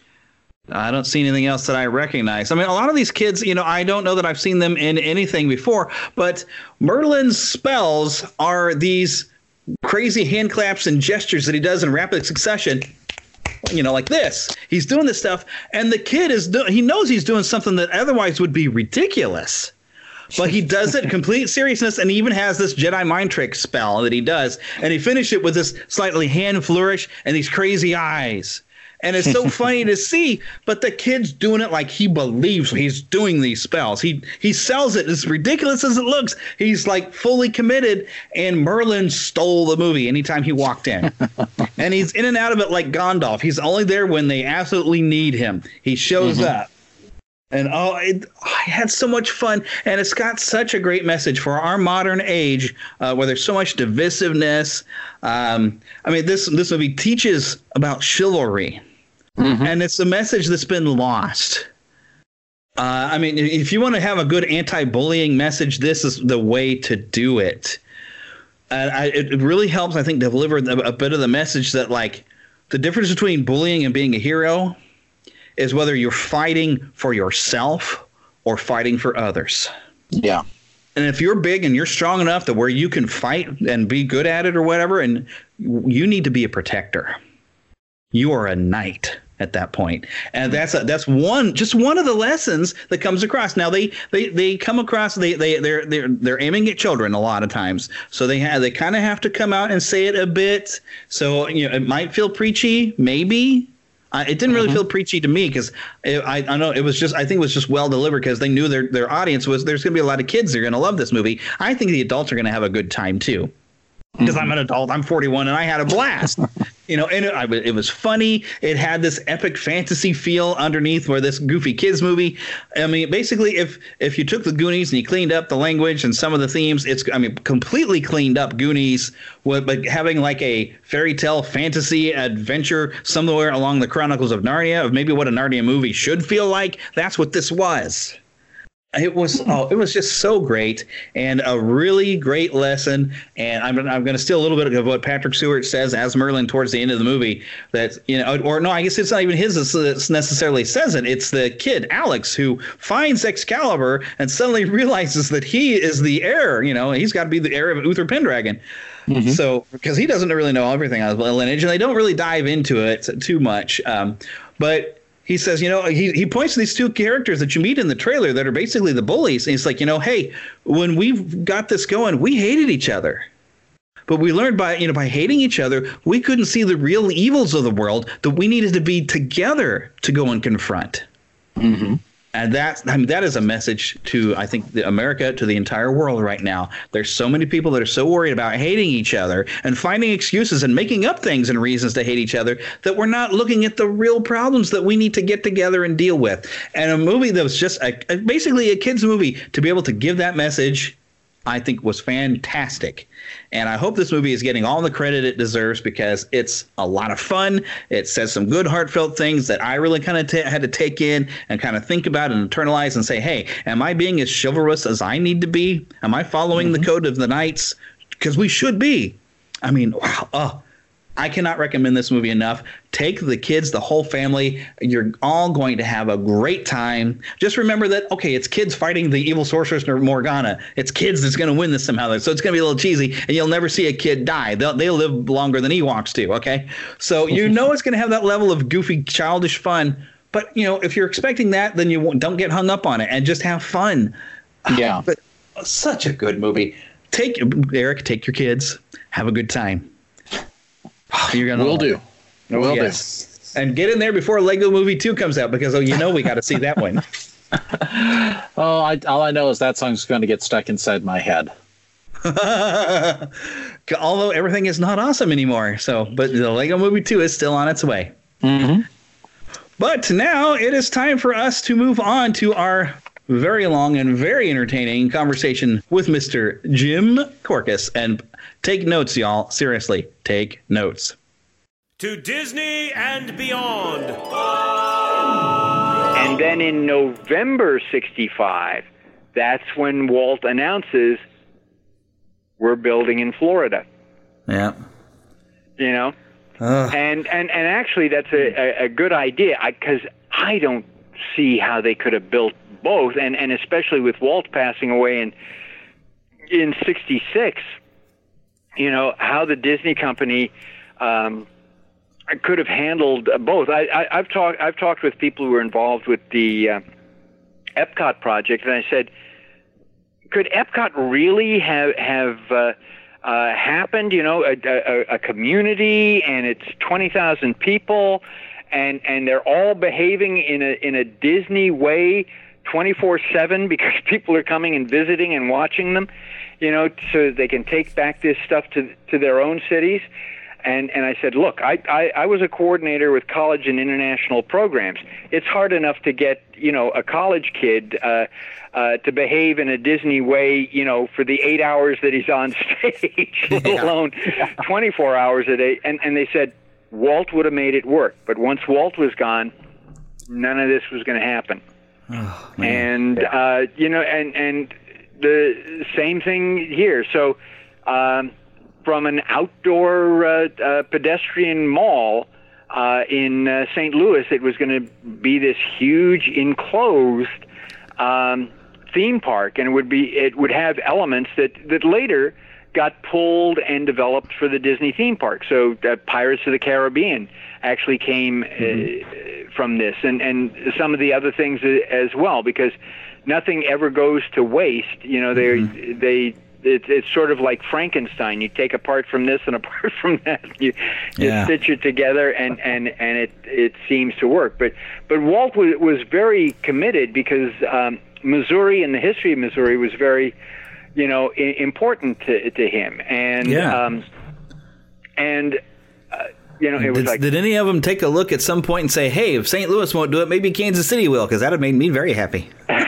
I don't see anything else that I recognize. I mean, a lot of these kids, you know, I don't know that I've seen them in anything before, but Merlin's spells are these crazy hand claps and gestures that he does in rapid succession. You know, like this. He's doing this stuff, and the kid is do- he knows he's doing something that otherwise would be ridiculous. But he does it in complete seriousness, and he even has this Jedi mind trick spell that he does. And he finishes it with this slightly hand flourish and these crazy eyes. And it's so funny to see, but the kid's doing it like he believes he's doing these spells. He he sells it as ridiculous as it looks. He's like fully committed, and Merlin stole the movie anytime he walked in. And he's in and out of it like Gandalf. He's only there when they absolutely need him. He shows mm-hmm. up. And oh, it, I had so much fun, and it's got such a great message for our modern age, uh, where there's so much divisiveness. Um, I mean, this this movie teaches about chivalry, mm-hmm. and it's a message that's been lost. Uh, I mean, if you want to have a good anti-bullying message, this is the way to do it. Uh, I, it really helps, I think, deliver a, a bit of the message that, like, the difference between bullying and being a hero is whether you're fighting for yourself or fighting for others. Yeah. And if you're big and you're strong enough that where you can fight and be good at it or whatever, and you need to be a protector. You are a knight at that point. And that's a, that's one just one of the lessons that comes across. Now they they, they come across they they they're they're they're aiming at children a lot of times. So they have they kind of have to come out and say it a bit. So, you know, it might feel preachy, maybe. Uh, it didn't really mm-hmm. feel preachy to me because I, I know it was just I think it was just well delivered because they knew their their audience was there's going to be a lot of kids that are going to love this movie. I think the adults are going to have a good time, too, because mm-hmm. I'm an adult. I'm forty-one and I had a blast, you know, and it, I, it was funny. It had this epic fantasy feel underneath where this goofy kids movie. I mean, basically, if if you took the Goonies and you cleaned up the language and some of the themes, it's I mean, completely cleaned up Goonies. But having like a fairy tale fantasy adventure somewhere along the Chronicles of Narnia, of maybe what a Narnia movie should feel like, that's what this was. It was oh, it was just so great and a really great lesson. And I'm I'm going to steal a little bit of what Patrick Stewart says as Merlin towards the end of the movie. That you know, or no, I guess it's not even his that necessarily says it. It's the kid Alex who finds Excalibur and suddenly realizes that he is the heir. You know, he's got to be the heir of Uther Pendragon. Mm-hmm. So because he doesn't really know everything out of the lineage, and they don't really dive into it too much, um, but. He says, you know, he, he points to these two characters that you meet in the trailer that are basically the bullies. And he's like, you know, hey, when we got this going, we hated each other. But we learned by, you know, by hating each other, we couldn't see the real evils of the world that we needed to be together to go and confront. Mm-hmm. And that's, I mean, that is a message to, I think, the America, to the entire world right now. There's so many people that are so worried about hating each other and finding excuses and making up things and reasons to hate each other that we're not looking at the real problems that we need to get together and deal with. And a movie that was just a, a, basically a kid's movie, to be able to give that message, I think was fantastic. And I hope this movie is getting all the credit it deserves because it's a lot of fun. It says some good heartfelt things that I really kind of t- had to take in and kind of think about and internalize and say, hey, am I being as chivalrous as I need to be? Am I following mm-hmm. the code of the knights? Because we should be. I mean, wow. Oh, I cannot recommend this movie enough. Take the kids, the whole family. You're all going to have a great time. Just remember that, okay, it's kids fighting the evil sorceress Morgana. It's kids that's going to win this somehow. So it's going to be a little cheesy, and you'll never see a kid die. They'll, they'll live longer than Ewoks do, okay? So you know it's going to have that level of goofy, childish fun. But, you know, if you're expecting that, then you won't, don't get hung up on it and just have fun. Yeah. But such a good movie. Take Eric, take your kids. Have a good time. You're gonna Will do. Oh, Will yes. do. And get in there before Lego Movie two comes out because, oh, you know we got to see that one. oh, I, all I know is that song's going to get stuck inside my head. Although everything is not awesome anymore. So, but the Lego Movie two is still on its way. Mm-hmm. But now it is time for us to move on to our very long and very entertaining conversation with Mister Jim Korkis. And take notes, y'all. Seriously, take notes. To Disney and beyond. And then in November sixty-five, that's when Walt announces we're building in Florida. Yeah. You know? Ugh. And, and and actually, that's a, a, a good idea, because I, I don't see how they could have built both, and, and especially with Walt passing away in in sixty-six, you know, how the Disney company um, could have handled both. I, I, I've talked I've talked with people who were involved with the uh, Epcot project, and I said, could Epcot really have have uh, uh, happened? You know, a, a, a community, and it's twenty thousand people, and and they're all behaving in a in a Disney way, twenty-four seven, because people are coming and visiting and watching them, you know, so they can take back this stuff to to their own cities. And and I said, look, I, I, I was a coordinator with college and international programs. It's hard enough to get, you know, a college kid uh, uh, to behave in a Disney way, you know, for the eight hours that he's on stage, let Yeah. alone twenty-four hours a day. And, and they said Walt would have made it work. But once Walt was gone, none of this was going to happen. Oh, and, uh, you know, and, and the same thing here. So, um, from an outdoor uh, uh, pedestrian mall uh, in uh, Saint Louis, it was going to be this huge enclosed um, theme park, and it would be it would have elements that, that later got pulled and developed for the Disney theme park. So uh, Pirates of the Caribbean actually came mm-hmm. uh, from this, and, and some of the other things as well, because nothing ever goes to waste. You know, they mm-hmm. they. It's it's sort of like Frankenstein. You take apart from this and apart from that. You, you Yeah. stitch it together, and, and, and it it seems to work. But but Walt was was very committed, because um, Missouri and the history of Missouri was very, you know, I- important to to him. And Yeah. um, and uh, you know, it was Did, like, did any of them take a look at some point and say, hey, if Saint Louis won't do it, maybe Kansas City will? Because that would have made me very happy.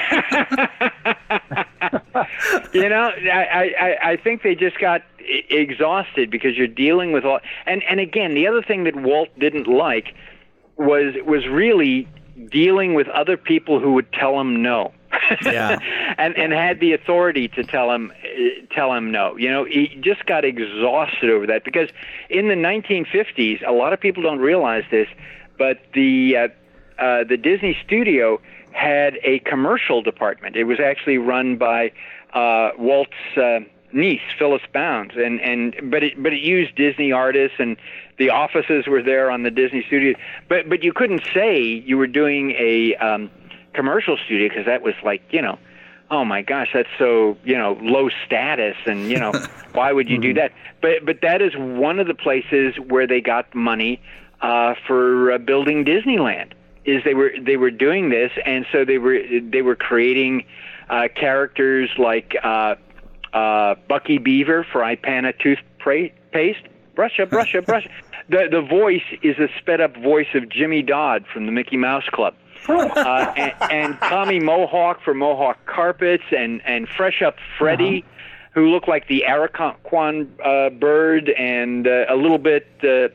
You know, I, I, I think they just got exhausted, because you're dealing with all. And, and again, the other thing that Walt didn't like was was really dealing with other people who would tell him no. Yeah. and and had the authority to tell him uh, tell him no. You know, he just got exhausted over that, because in the nineteen fifties, a lot of people don't realize this, but the uh, uh, the Disney studio had a commercial department. It was actually run by uh, Walt's uh, niece, Phyllis Bounds, and, and but it but it used Disney artists, and the offices were there on the Disney studio. But but you couldn't say you were doing a um, commercial studio, because that was like, you know, oh my gosh, that's so, you know, low status, and you know, why would you do that? But but that is one of the places where they got money uh, for uh, building Disneyland. Is they were they were doing this, and so they were they were creating uh, characters like uh, uh, Bucky Beaver for Ipana toothpaste. Brush up, brush up, brush. The the voice is a sped up voice of Jimmy Dodd from the Mickey Mouse Club, uh, and, and Tommy Mohawk for Mohawk Carpets, and and Fresh Up Freddy, uh-huh. who looked like the Araquan uh, bird, and uh, a little bit uh,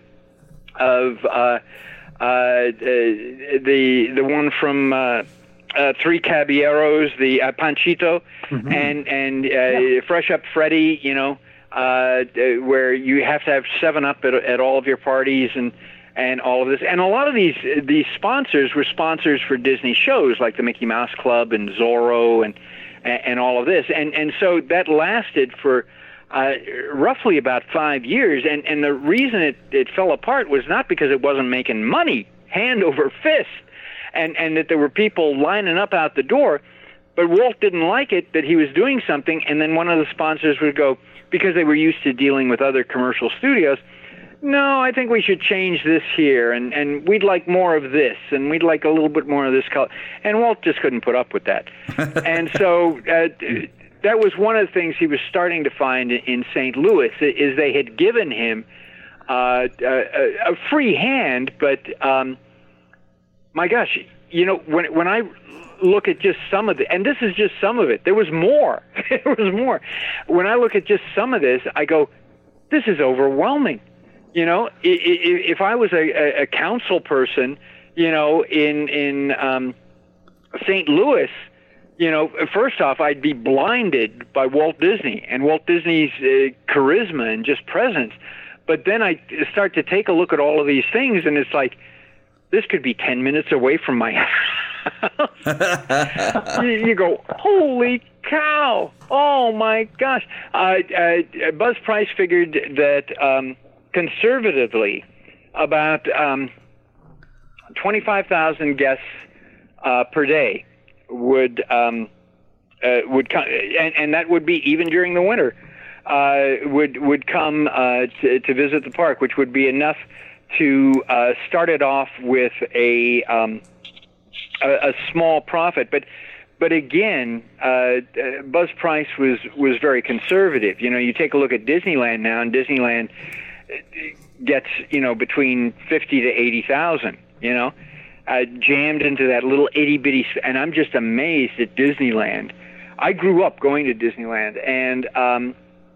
of. Uh, Uh, uh, the the one from uh, uh, Three Caballeros, the uh, Panchito, mm-hmm. and and uh, yeah. Fresh Up Freddy, you know, uh, where you have to have Seven Up at, at all of your parties, and and all of this. And a lot of these these sponsors were sponsors for Disney shows like the Mickey Mouse Club and Zorro and and all of this. And and so that lasted for Uh, roughly about five years, and, and the reason it, it fell apart was not because it wasn't making money, hand over fist, and, and that there were people lining up out the door, but Walt didn't like it that he was doing something, and then one of the sponsors would go, because they were used to dealing with other commercial studios, no, I think we should change this here, and, and we'd like more of this, and we'd like a little bit more of this color, and Walt just couldn't put up with that. And so uh, that was one of the things he was starting to find in Saint Louis, is they had given him uh, a, a free hand, but um, my gosh, you know, when when I look at just some of it, and this is just some of it, there was more. There was more. When I look at just some of this, I go, this is overwhelming. You know, if I was a, a council person, you know, in in um, Saint Louis, you know, first off, I'd be blinded by Walt Disney and Walt Disney's uh, charisma and just presence. But then I start to take a look at all of these things, and it's like, this could be ten minutes away from my house. you, you go, holy cow! Oh my gosh! Uh, uh, Buzz Price figured that um, conservatively, about um, twenty-five thousand guests uh, per day would um, uh, would come, and, and that would be even during the winter. Uh, would would come uh, to, to visit the park, which would be enough to uh, start it off with a um, a, a small profit. But but again, uh, Buzz Price was was very conservative. You know, you take a look at Disneyland now, and Disneyland gets, you know, between fifty to eighty thousand. You know, uh, jammed into that little itty bitty. And I'm just amazed at Disneyland. I grew up going to Disneyland, and um,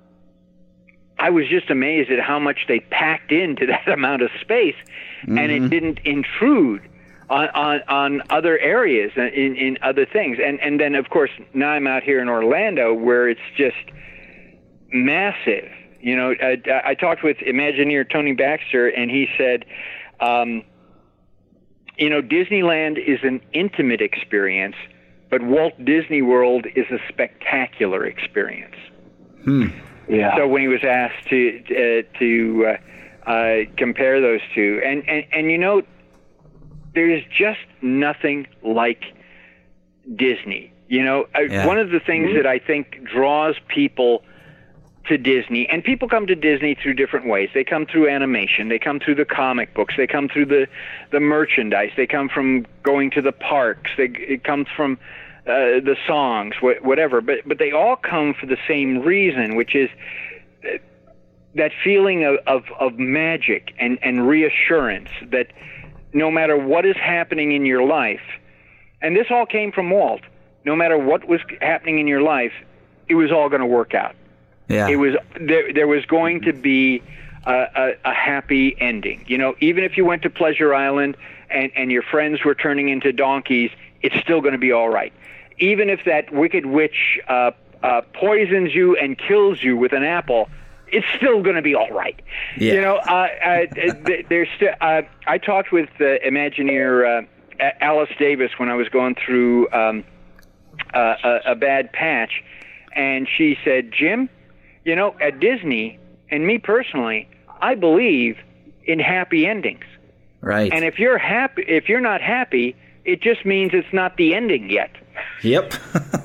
I was just amazed at how much they packed into that amount of space, mm-hmm. and it didn't intrude on, on, on other areas, in, in other things. And, and then, of course, now I'm out here in Orlando where it's just massive. You know, I, I talked with Imagineer Tony Baxter, and he said, um, you know, Disneyland is an intimate experience, but Walt Disney World is a spectacular experience. Hmm. Yeah. So when he was asked to uh, to uh, uh, compare those two, and, and, and you know, there's just nothing like Disney. You know, yeah. One of the things mm-hmm. that I think draws people to Disney, and people come to Disney through different ways. They come through animation, they come through the comic books, they come through the, the merchandise, they come from going to the parks, they, it comes from Uh, the songs, wh- whatever, but but they all come for the same reason, which is uh, that feeling of, of, of magic and, and reassurance that no matter what is happening in your life, and this all came from Walt, no matter what was happening in your life, it was all going to work out. Yeah. It was there. There was going to be a, a, a happy ending. You know, even if you went to Pleasure Island and, and your friends were turning into donkeys, it's still going to be all right. Even if that wicked witch uh, uh, poisons you and kills you with an apple, it's still going to be all right. Yeah. You know, uh, uh, there's st- uh, I talked with uh, Imagineer uh, Alice Davis when I was going through um, uh, a, a bad patch, and she said, Jim, you know, at Disney, and me personally, I believe in happy endings. Right. And if you're happy, if you're not happy, it just means it's not the ending yet. Yep.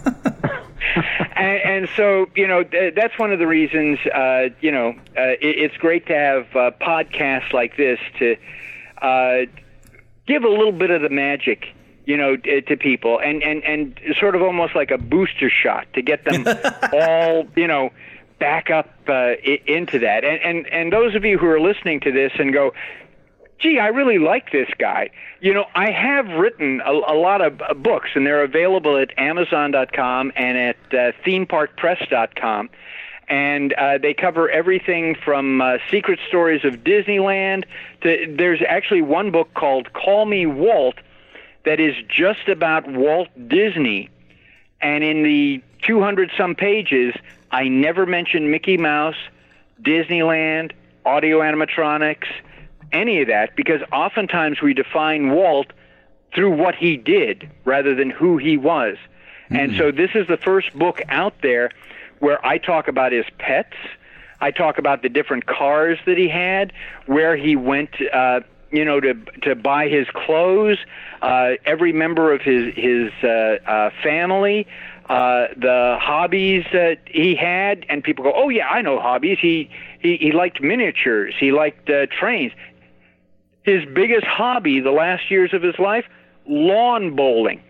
and, and so, you know, th- that's one of the reasons, uh, you know, uh, it, it's great to have uh, podcasts like this to uh, give a little bit of the magic, you know, t- to people, and, and, and sort of almost like a booster shot to get them all, you know, back up uh, I- into that. And, and, and those of you who are listening to this and go, gee, I really like this guy. You know, I have written a, a lot of uh, books, and they're available at Amazon dot com and at uh, Theme Park Press dot com. And uh, they cover everything from uh, secret stories of Disneyland to, there's actually one book called Call Me Walt that is just about Walt Disney. And in the two hundred some pages, I never mention Mickey Mouse, Disneyland, audio animatronics, any of that, because oftentimes we define Walt through what he did rather than who he was. Mm-hmm. And so this is the first book out there where I talk about his pets, I talk about the different cars that he had, where he went, uh, you know, to to buy his clothes, uh, every member of his his uh, uh, family, uh, the hobbies that he had, and people go, oh yeah, I know hobbies. He he, he liked miniatures, he liked uh, trains. His biggest hobby the last years of his life, lawn bowling.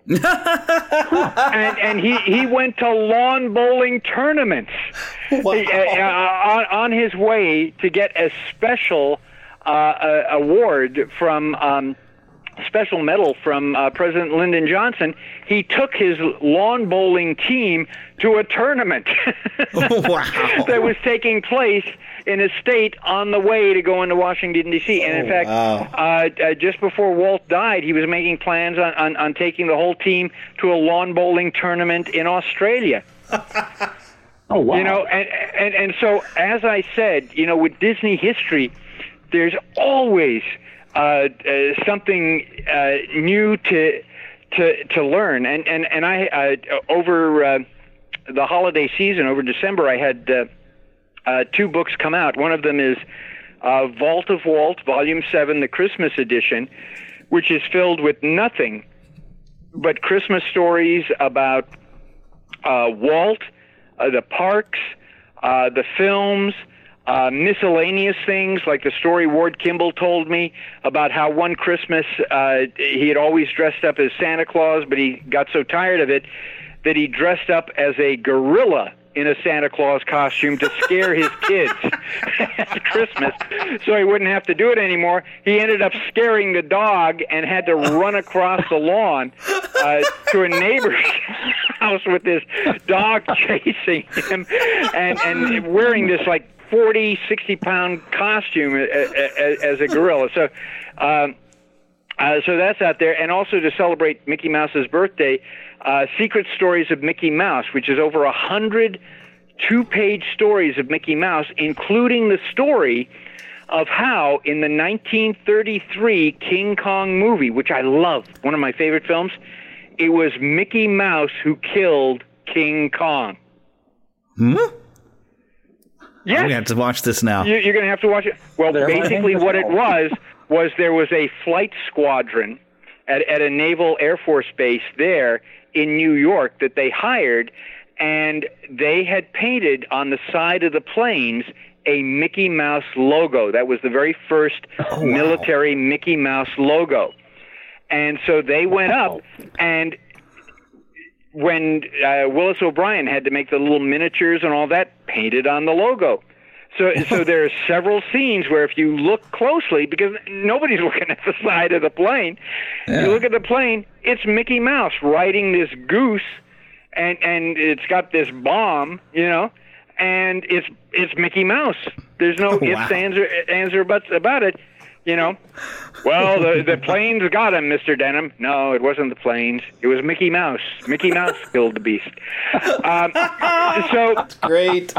and and he, he went to lawn bowling tournaments wow. uh, on, on his way to get a special uh, uh, award from um, special medal from uh, President Lyndon Johnson. He took his lawn bowling team to a tournament Wow. that was taking place in a state on the way to go into Washington, D C. And in Oh, fact, wow. uh, uh, just before Walt died, he was making plans on, on, on taking the whole team to a lawn bowling tournament in Australia. Oh, wow. You know, and, and, and so, as I said, you know, with Disney history, there's always uh, uh, something uh, new to to to learn. And and and I uh, over uh, the holiday season, over December, I had uh, uh, two books come out. One of them is uh, Vault of Walt, Volume Seven, the Christmas edition, which is filled with nothing but Christmas stories about uh, Walt, uh, the parks, uh, the films. Uh, miscellaneous things like the story Ward Kimball told me about how one Christmas uh, he had always dressed up as Santa Claus, but he got so tired of it that he dressed up as a gorilla in a Santa Claus costume to scare his kids at Christmas so he wouldn't have to do it anymore. He ended up scaring the dog and had to run across the lawn uh, to a neighbor's house with this dog chasing him and, and wearing this like forty, sixty pound costume as a gorilla. So, um, uh, so that's out there. And also to celebrate Mickey Mouse's birthday, uh, Secret Stories of Mickey Mouse, which is over a hundred two-page stories of Mickey Mouse, including the story of how in the nineteen thirty-three King Kong movie, which I love, one of my favorite films, it was Mickey Mouse who killed King Kong. Hmm? Yeah. I'm going to have to watch this now. You, you're going to have to watch it. Well, They're basically what it was, was there was a flight squadron at, at a Naval Air Force base there in New York that they hired, and they had painted on the side of the planes a Mickey Mouse logo. That was the very first oh, military wow. Mickey Mouse logo. And so they went up, and when uh, Willis O'Brien had to make the little miniatures and all that, painted on the logo. So so there are several scenes where if you look closely, because nobody's looking at the side of the plane, yeah. you look at the plane, it's Mickey Mouse riding this goose, and, and it's got this bomb, you know, and it's it's Mickey Mouse. There's no oh, wow. ifs, ands, or, ands, or buts about it. You know, well, the the planes got him, Mister Denham. No, it wasn't the planes. It was Mickey Mouse. Mickey Mouse killed the beast. Um, so great.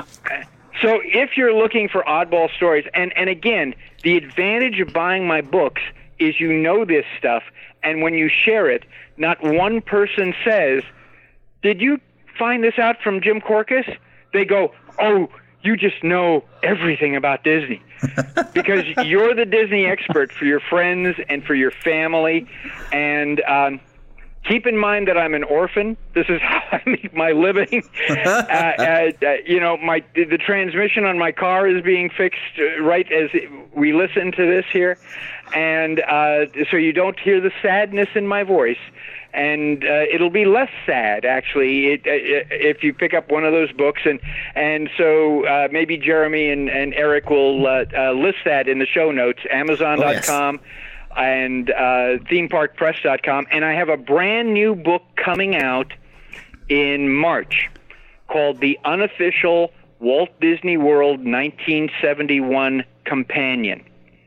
So if you're looking for oddball stories, and, and again, the advantage of buying my books is you know this stuff, and when you share it, not one person says, "Did you find this out from Jim Korkis?" They go, "Oh, you just know everything about Disney." Because you're the Disney expert for your friends and for your family. And um, keep in mind that I'm an orphan. This is how I make my living. uh, uh, uh, you know, my the transmission on my car is being fixed right as we listen to this here. And uh, so you don't hear the sadness in my voice. And uh, it'll be less sad, actually, it, uh, if you pick up one of those books. And and so uh, maybe Jeremy and, and Eric will uh, uh, list that in the show notes, Amazon dot com oh, yes. and uh, theme park press dot com. And I have a brand new book coming out in March called The Unofficial Walt Disney World nineteen seventy-one Companion.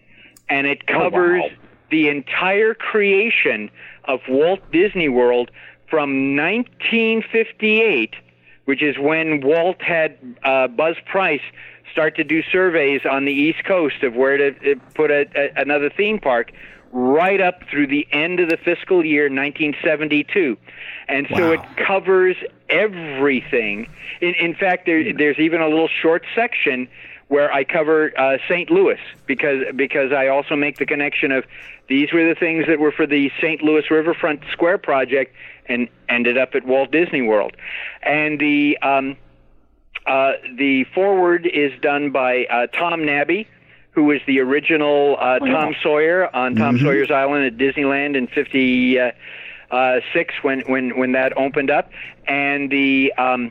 And it covers oh, wow. the entire creation of Walt Disney World from nineteen fifty-eight, which is when Walt had uh, Buzz Price start to do surveys on the East Coast of where to uh, put a, a, another theme park, right up through the end of the fiscal year nineteen seventy-two. And so wow. it covers everything. In, in fact, there, there's even a little short section where I cover uh, Saint Louis, because because I also make the connection of these were the things that were for the Saint Louis Riverfront Square project and ended up at Walt Disney World. And the um, uh, the foreword is done by uh, Tom Nabby, who was the original uh, oh, Tom yeah. Sawyer on Tom mm-hmm. Sawyer's Island at Disneyland in fifty-six when, when, when that opened up. And the um,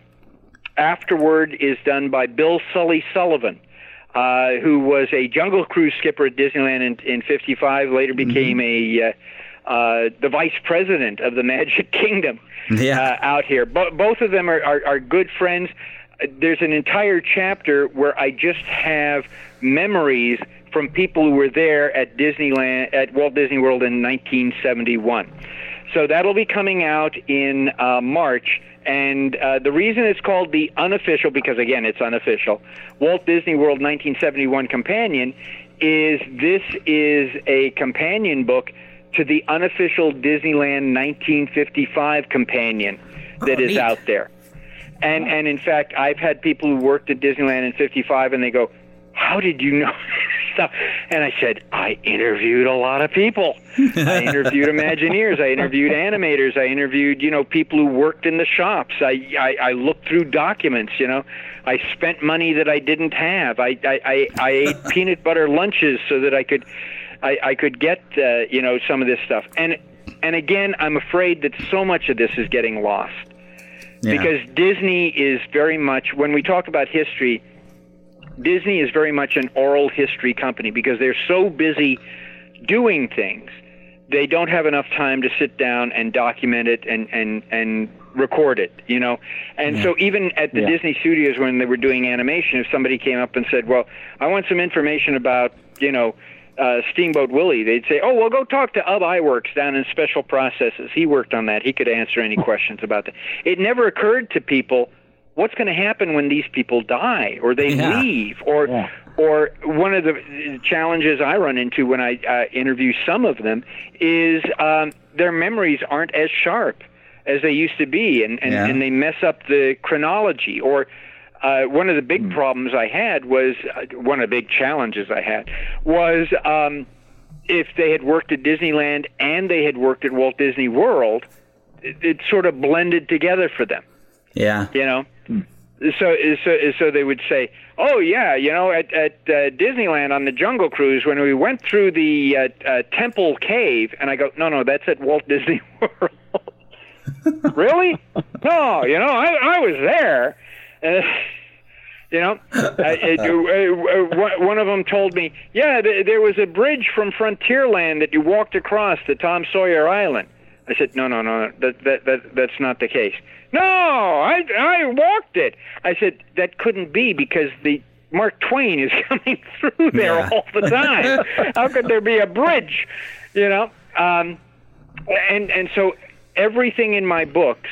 afterword is done by Bill Sully Sullivan, Uh, who was a Jungle Cruise skipper at Disneyland in, in fifty-five, later became mm-hmm. a uh, the vice president of the Magic Kingdom yeah. uh, out here. Bo- both of them are, are, are good friends. There's an entire chapter where I just have memories from people who were there at Disneyland, at Walt Disney World in nineteen seventy-one. So that'll be coming out in uh, March. And uh, the reason it's called the unofficial, because again, it's unofficial, Walt Disney World nineteen seventy-one Companion, is this is a companion book to the unofficial Disneyland nineteen fifty-five Companion that oh, is neat. out there. And and in fact, I've had people who worked at Disneyland in fifty-five, and they go, "How did you know stuff?" And I said, "I interviewed a lot of people. I interviewed Imagineers. I interviewed animators. I interviewed, you know, people who worked in the shops. I I, I looked through documents. You know, I spent money that I didn't have. I I I, I ate peanut butter lunches so that I could I, I could get uh, you know some of this stuff. And and again, I'm afraid that so much of this is getting lost." Yeah. Because Disney is very much, when we talk about history, Disney is very much an oral history company because they're so busy doing things, they don't have enough time to sit down and document it and, and, and record it, you know? And yeah. so even at the yeah. Disney Studios when they were doing animation, if somebody came up and said, well, I want some information about, you know, Uh, Steamboat Willie, they'd say, oh, well, go talk to Ub Iwerks down in Special Processes. He worked on that. He could answer any questions about that. It never occurred to people, what's going to happen when these people die or they yeah. leave? Or yeah. or one of the challenges I run into when I uh, interview some of them is um, their memories aren't as sharp as they used to be, and, and, yeah. and they mess up the chronology. Or Uh, one of the big problems I had was, uh, one of the big challenges I had was um, if they had worked at Disneyland and they had worked at Walt Disney World, it, it sort of blended together for them. Yeah. You know? So, so, so they would say, oh, yeah, you know, at, at uh, Disneyland on the Jungle Cruise, when we went through the uh, uh, Temple Cave, and I go, no, no, that's at Walt Disney World. Really? No, you know, I, I was there. Uh, you know, uh, it, uh, one of them told me, yeah, th- there was a bridge from Frontierland that you walked across to Tom Sawyer Island. I said, no, no, no, that, that, that that's not the case. No, I, I walked it. I said, that couldn't be because the Mark Twain is coming through there yeah. all the time. How could there be a bridge? You know, um, and and so everything in my books,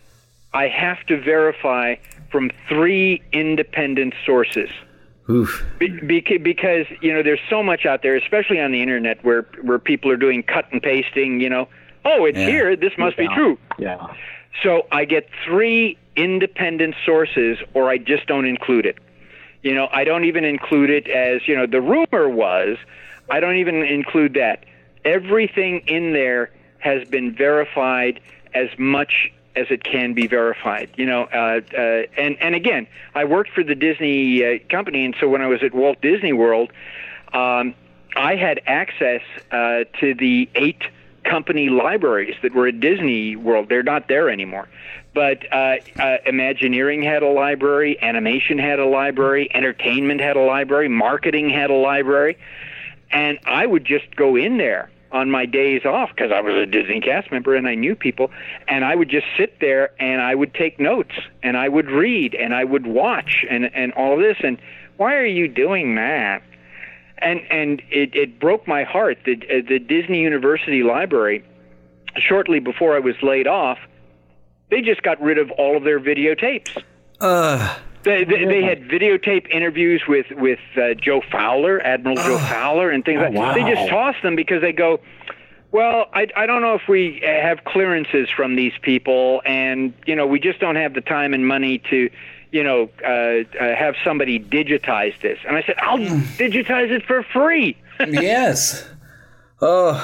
I have to verify from three independent sources. Oof. Be, be, because, you know, there's so much out there, especially on the internet, where where people are doing cut and pasting, you know. Oh, it's yeah. here. This must yeah. be true. Yeah. So I get three independent sources, or I just don't include it. You know, I don't even include it as, you know, the rumor was. I don't even include that. Everything in there has been verified as much as it can be verified, you know, uh, uh, and and again, I worked for the Disney uh, company, and so when I was at Walt Disney World, um, I had access uh, to the eight company libraries that were at Disney World. They're not there anymore, but uh, uh, Imagineering had a library, Animation had a library, Entertainment had a library, Marketing had a library, and I would just go in there on my days off because I was a Disney cast member and I knew people, and I would just sit there and I would take notes and I would read and I would watch and and all this. And why are you doing that? And and it, it broke my heart that uh, the Disney University Library, shortly before I was laid off, they just got rid of all of their videotapes. Uh They, they, they had videotape interviews with with uh, Joe Fowler, Admiral Joe Fowler, and things oh, like that. Wow. They just toss them because they go, well, I, I don't know if we have clearances from these people, and you know we just don't have the time and money to, you know, uh, uh, have somebody digitize this. And I said, I'll digitize it for free. Yes. Oh.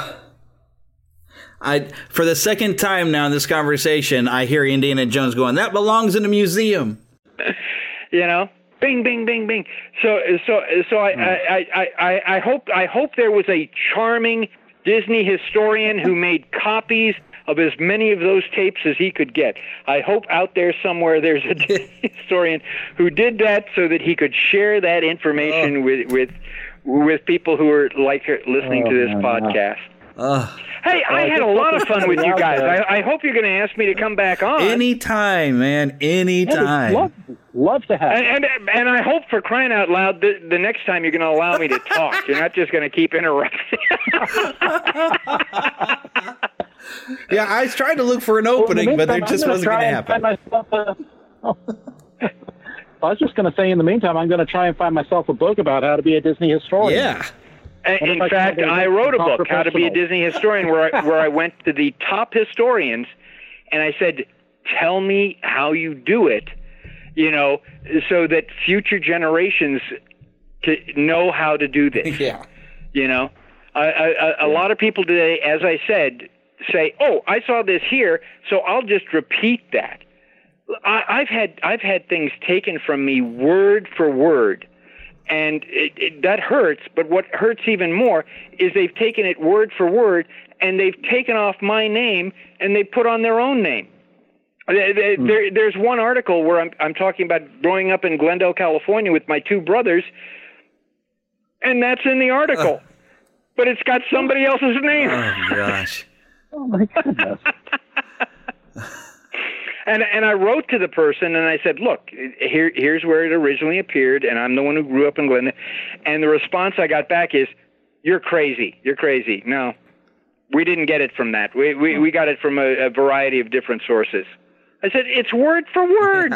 I for the second time now in this conversation, I hear Indiana Jones going, that belongs in a museum. You know, bing, bing, bing, bing. So, so, so I, I, I, I, I hope, I hope there was a charming Disney historian who made copies of as many of those tapes as he could get. I hope out there somewhere there's a Disney historian who did that so that he could share that information oh. with, with, with people who are like listening oh, to this man, podcast. Uh, hey, I had a lot of fun with you guys. I, I hope you're going to ask me to come back on. Anytime, man. Anytime. Love, love to have. And, and and I hope, for crying out loud, the, the next time you're going to allow me to talk. You're not just going to keep interrupting. Yeah, I tried to look for an opening, well, but there just wasn't going to happen. Myself a, oh. I was just going to say, in the meantime, I'm going to try and find myself a book about how to be a Disney historian. Yeah. In fact, I wrote a book, How to Be a Disney Historian, where I, where I went to the top historians, and I said, tell me how you do it, you know, so that future generations to know how to do this. Yeah. You know, I, I, a lot of people today, as I said, say, oh, I saw this here, so I'll just repeat that. I, I've had I've had things taken from me word for word. And it, it, that hurts, but what hurts even more is they've taken it word for word, and they've taken off my name, and they put on their own name. There, there, there's one article where I'm, I'm talking about growing up in Glendale, California with my two brothers, and that's in the article. Uh, but it's got somebody else's name. Oh, gosh. Oh, my goodness. And and I wrote to the person, and I said, look, here here's where it originally appeared, and I'm the one who grew up in Glendale. And the response I got back is, you're crazy. You're crazy. No, we didn't get it from that. We we, we got it from a, a variety of different sources. I said, it's word for word.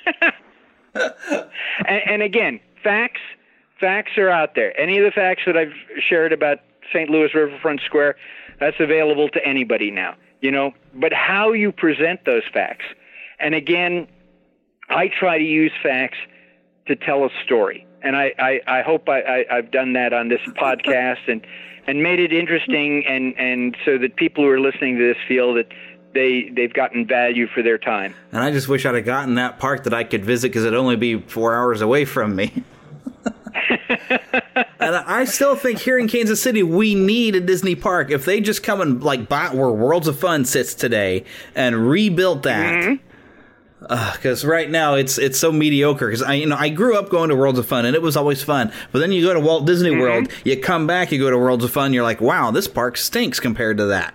and, and again, facts, facts are out there. Any of the facts that I've shared about Saint Louis Riverfront Square, that's available to anybody now. You know, but how you present those facts. And again, I try to use facts to tell a story. And I, I, I hope I, I, I've done that on this podcast and, and made it interesting and, and so that people who are listening to this feel that they, they've gotten value for their time. And I just wish I'd have gotten that park that I could visit because it'd only be four hours away from me. And I still think here in Kansas City, we need a Disney park. If they just come and like buy where Worlds of Fun sits today and rebuilt that, because mm-hmm. uh, right now it's it's so mediocre. Because I you know I grew up going to Worlds of Fun and it was always fun. But then you go to Walt Disney mm-hmm. World, you come back, you go to Worlds of Fun, you're like, wow, this park stinks compared to that.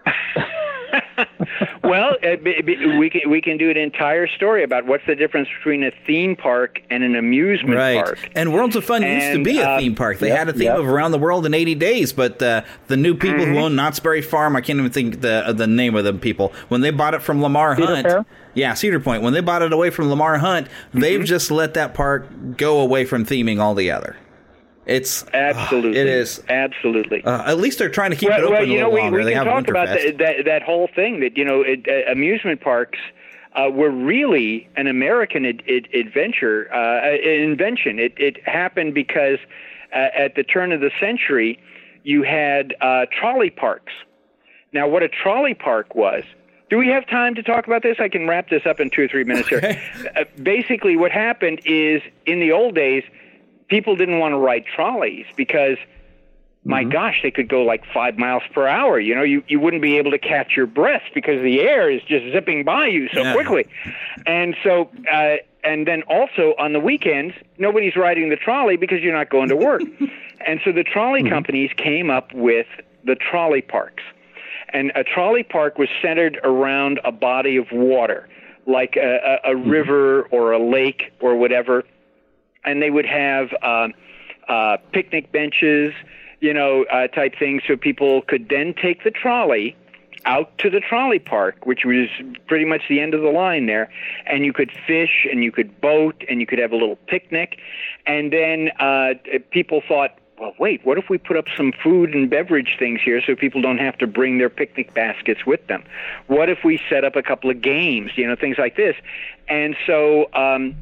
Well, uh, we can we can do an entire story about what's the difference between a theme park and an amusement right. park. And Worlds of Fun and, used to be a uh, theme park. They yep, had a theme yep. of Around the World in eighty days, but uh, the new people mm-hmm. who own Knott's Berry Farm, I can't even think the uh, the name of the people, when they bought it from Lamar Cedar Hunt. Fair? Yeah, Cedar Point. When they bought it away from Lamar Hunt, mm-hmm. they've just let that park go away from theming altogether. It's absolutely uh, it is absolutely. Uh, at least they're trying to keep well, it open well, you a know, little we, longer. We they can have talk about the, that that whole thing that you know it, uh, amusement parks uh, were really an American ad, ad, adventure, uh, an invention. It it happened because uh, at the turn of the century, you had uh, trolley parks. Now, what a trolley park was. Do we have time to talk about this? I can wrap this up in two or three minutes okay. here. Uh, basically, what happened is in the old days, people didn't want to ride trolleys because, my mm-hmm. gosh, they could go like five miles per hour. You know, you, you wouldn't be able to catch your breath because the air is just zipping by you so yeah. quickly. And so, uh, and then also on the weekends, nobody's riding the trolley because you're not going to work. And so the trolley mm-hmm. companies came up with the trolley parks. And a trolley park was centered around a body of water, like a, a, a mm-hmm. river or a lake or whatever. And they would have uh, uh, picnic benches, you know, uh, type things, so people could then take the trolley out to the trolley park, which was pretty much the end of the line there, and you could fish and you could boat and you could have a little picnic. And then uh, people thought, well, wait, what if we put up some food and beverage things here so people don't have to bring their picnic baskets with them? What if we set up a couple of games, you know, things like this? And so... Um,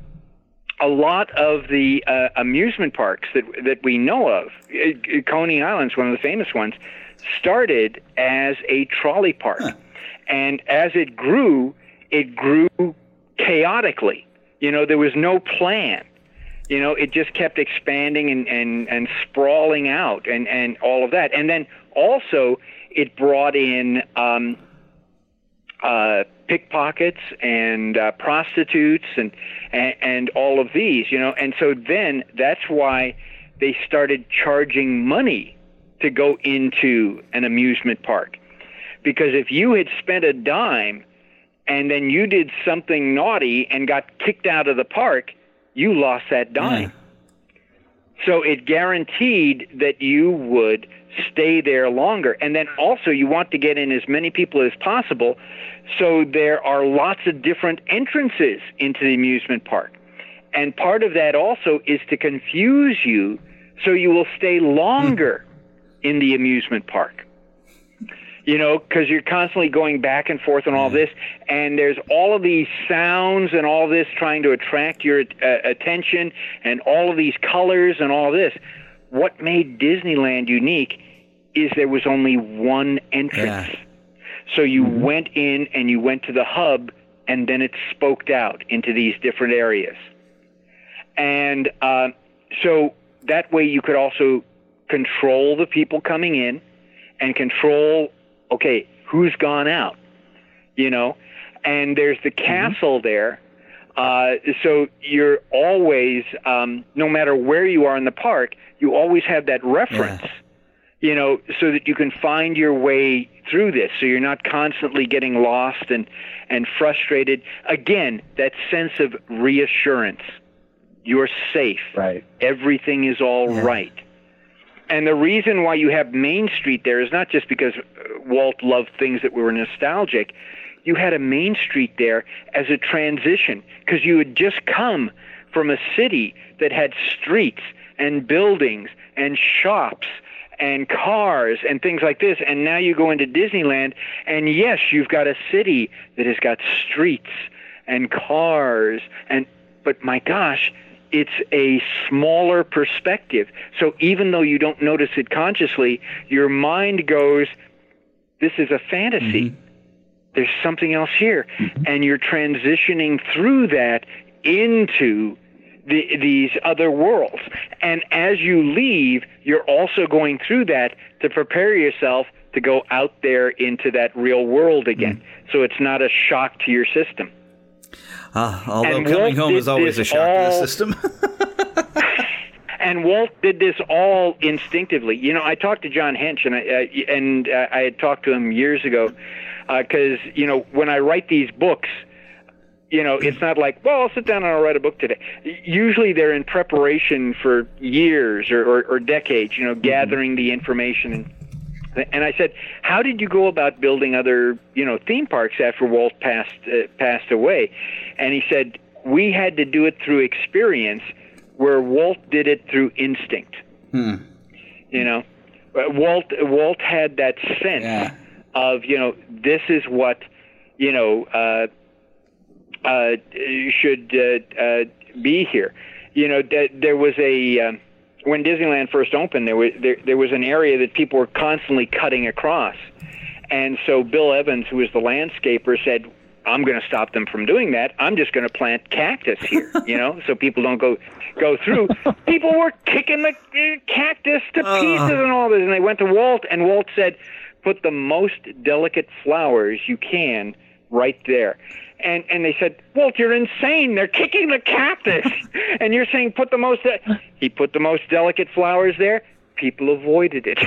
A lot of the uh, amusement parks that that we know of, uh, Coney Island's one of the famous ones, started as a trolley park. Huh. And as it grew, it grew chaotically. You know, there was no plan. You know, it just kept expanding and, and, and sprawling out and, and all of that. And then also it brought in... Um, Uh, pickpockets and uh, prostitutes and, and and all of these, you know, and so then that's why they started charging money to go into an amusement park. Because if you had spent a dime and then you did something naughty and got kicked out of the park, you lost that dime. Yeah. So it guaranteed that you would stay there longer. And then also you want to get in as many people as possible, so there are lots of different entrances into the amusement park. And part of that also is to confuse you so you will stay longer in the amusement park. You know, because you're constantly going back and forth and all this, and there's all of these sounds and all this trying to attract your uh, attention, and all of these colors and all this. What made Disneyland unique is there was only one entrance. Yeah. So you mm-hmm. went in and you went to the hub, and then it spoked out into these different areas. And uh, so that way you could also control the people coming in and control, okay, who's gone out, you know? And there's the castle mm-hmm. there. Uh, so you're always, um, no matter where you are in the park, you always have that reference, yeah. you know, so that you can find your way through this. So you're not constantly getting lost and, and frustrated. Again, that sense of reassurance. You're safe. Right. Everything is all yeah. right. And the reason why you have Main Street there is not just because Walt loved things that were nostalgic. You had a Main Street there as a transition, because you had just come from a city that had streets and buildings and shops and cars and things like this, and now you go into Disneyland, and yes, you've got a city that has got streets and cars, and but my gosh, it's a smaller perspective. So even though you don't notice it consciously, your mind goes, this is a fantasy. Mm-hmm. There's something else here. Mm-hmm. And you're transitioning through that into the, these other worlds. And as you leave, you're also going through that to prepare yourself to go out there into that real world again. Mm-hmm. So it's not a shock to your system. Uh, although and coming Walt home is always a shock all, to the system. And Walt did this all instinctively. You know, I talked to John Hench, and I, uh, and uh, I had talked to him years ago, because, uh, you know, when I write these books, you know, it's not like, well, I'll sit down and I'll write a book today. Usually they're in preparation for years or, or, or decades, you know, mm-hmm. gathering the information. And And I said, how did you go about building other, you know, theme parks after Walt passed uh, passed away? And he said, we had to do it through experience, where Walt did it through instinct. Hmm. You know, Walt Walt had that sense yeah. of, you know, this is what, you know, uh, uh, should uh, uh, be here. You know, th- there was a... Um, when Disneyland first opened, there was there, there was an area that people were constantly cutting across, and so Bill Evans, who was the landscaper, said, "I'm going to stop them from doing that. I'm just going to plant cactus here, you know, so people don't go go through." People were kicking the uh, cactus to uh. pieces and all this, and they went to Walt, and Walt said, "Put the most delicate flowers you can right there." And and they said, "Walt, you're insane. They're kicking the cactus." And you're saying put the most... De-. He put the most delicate flowers there. People avoided it.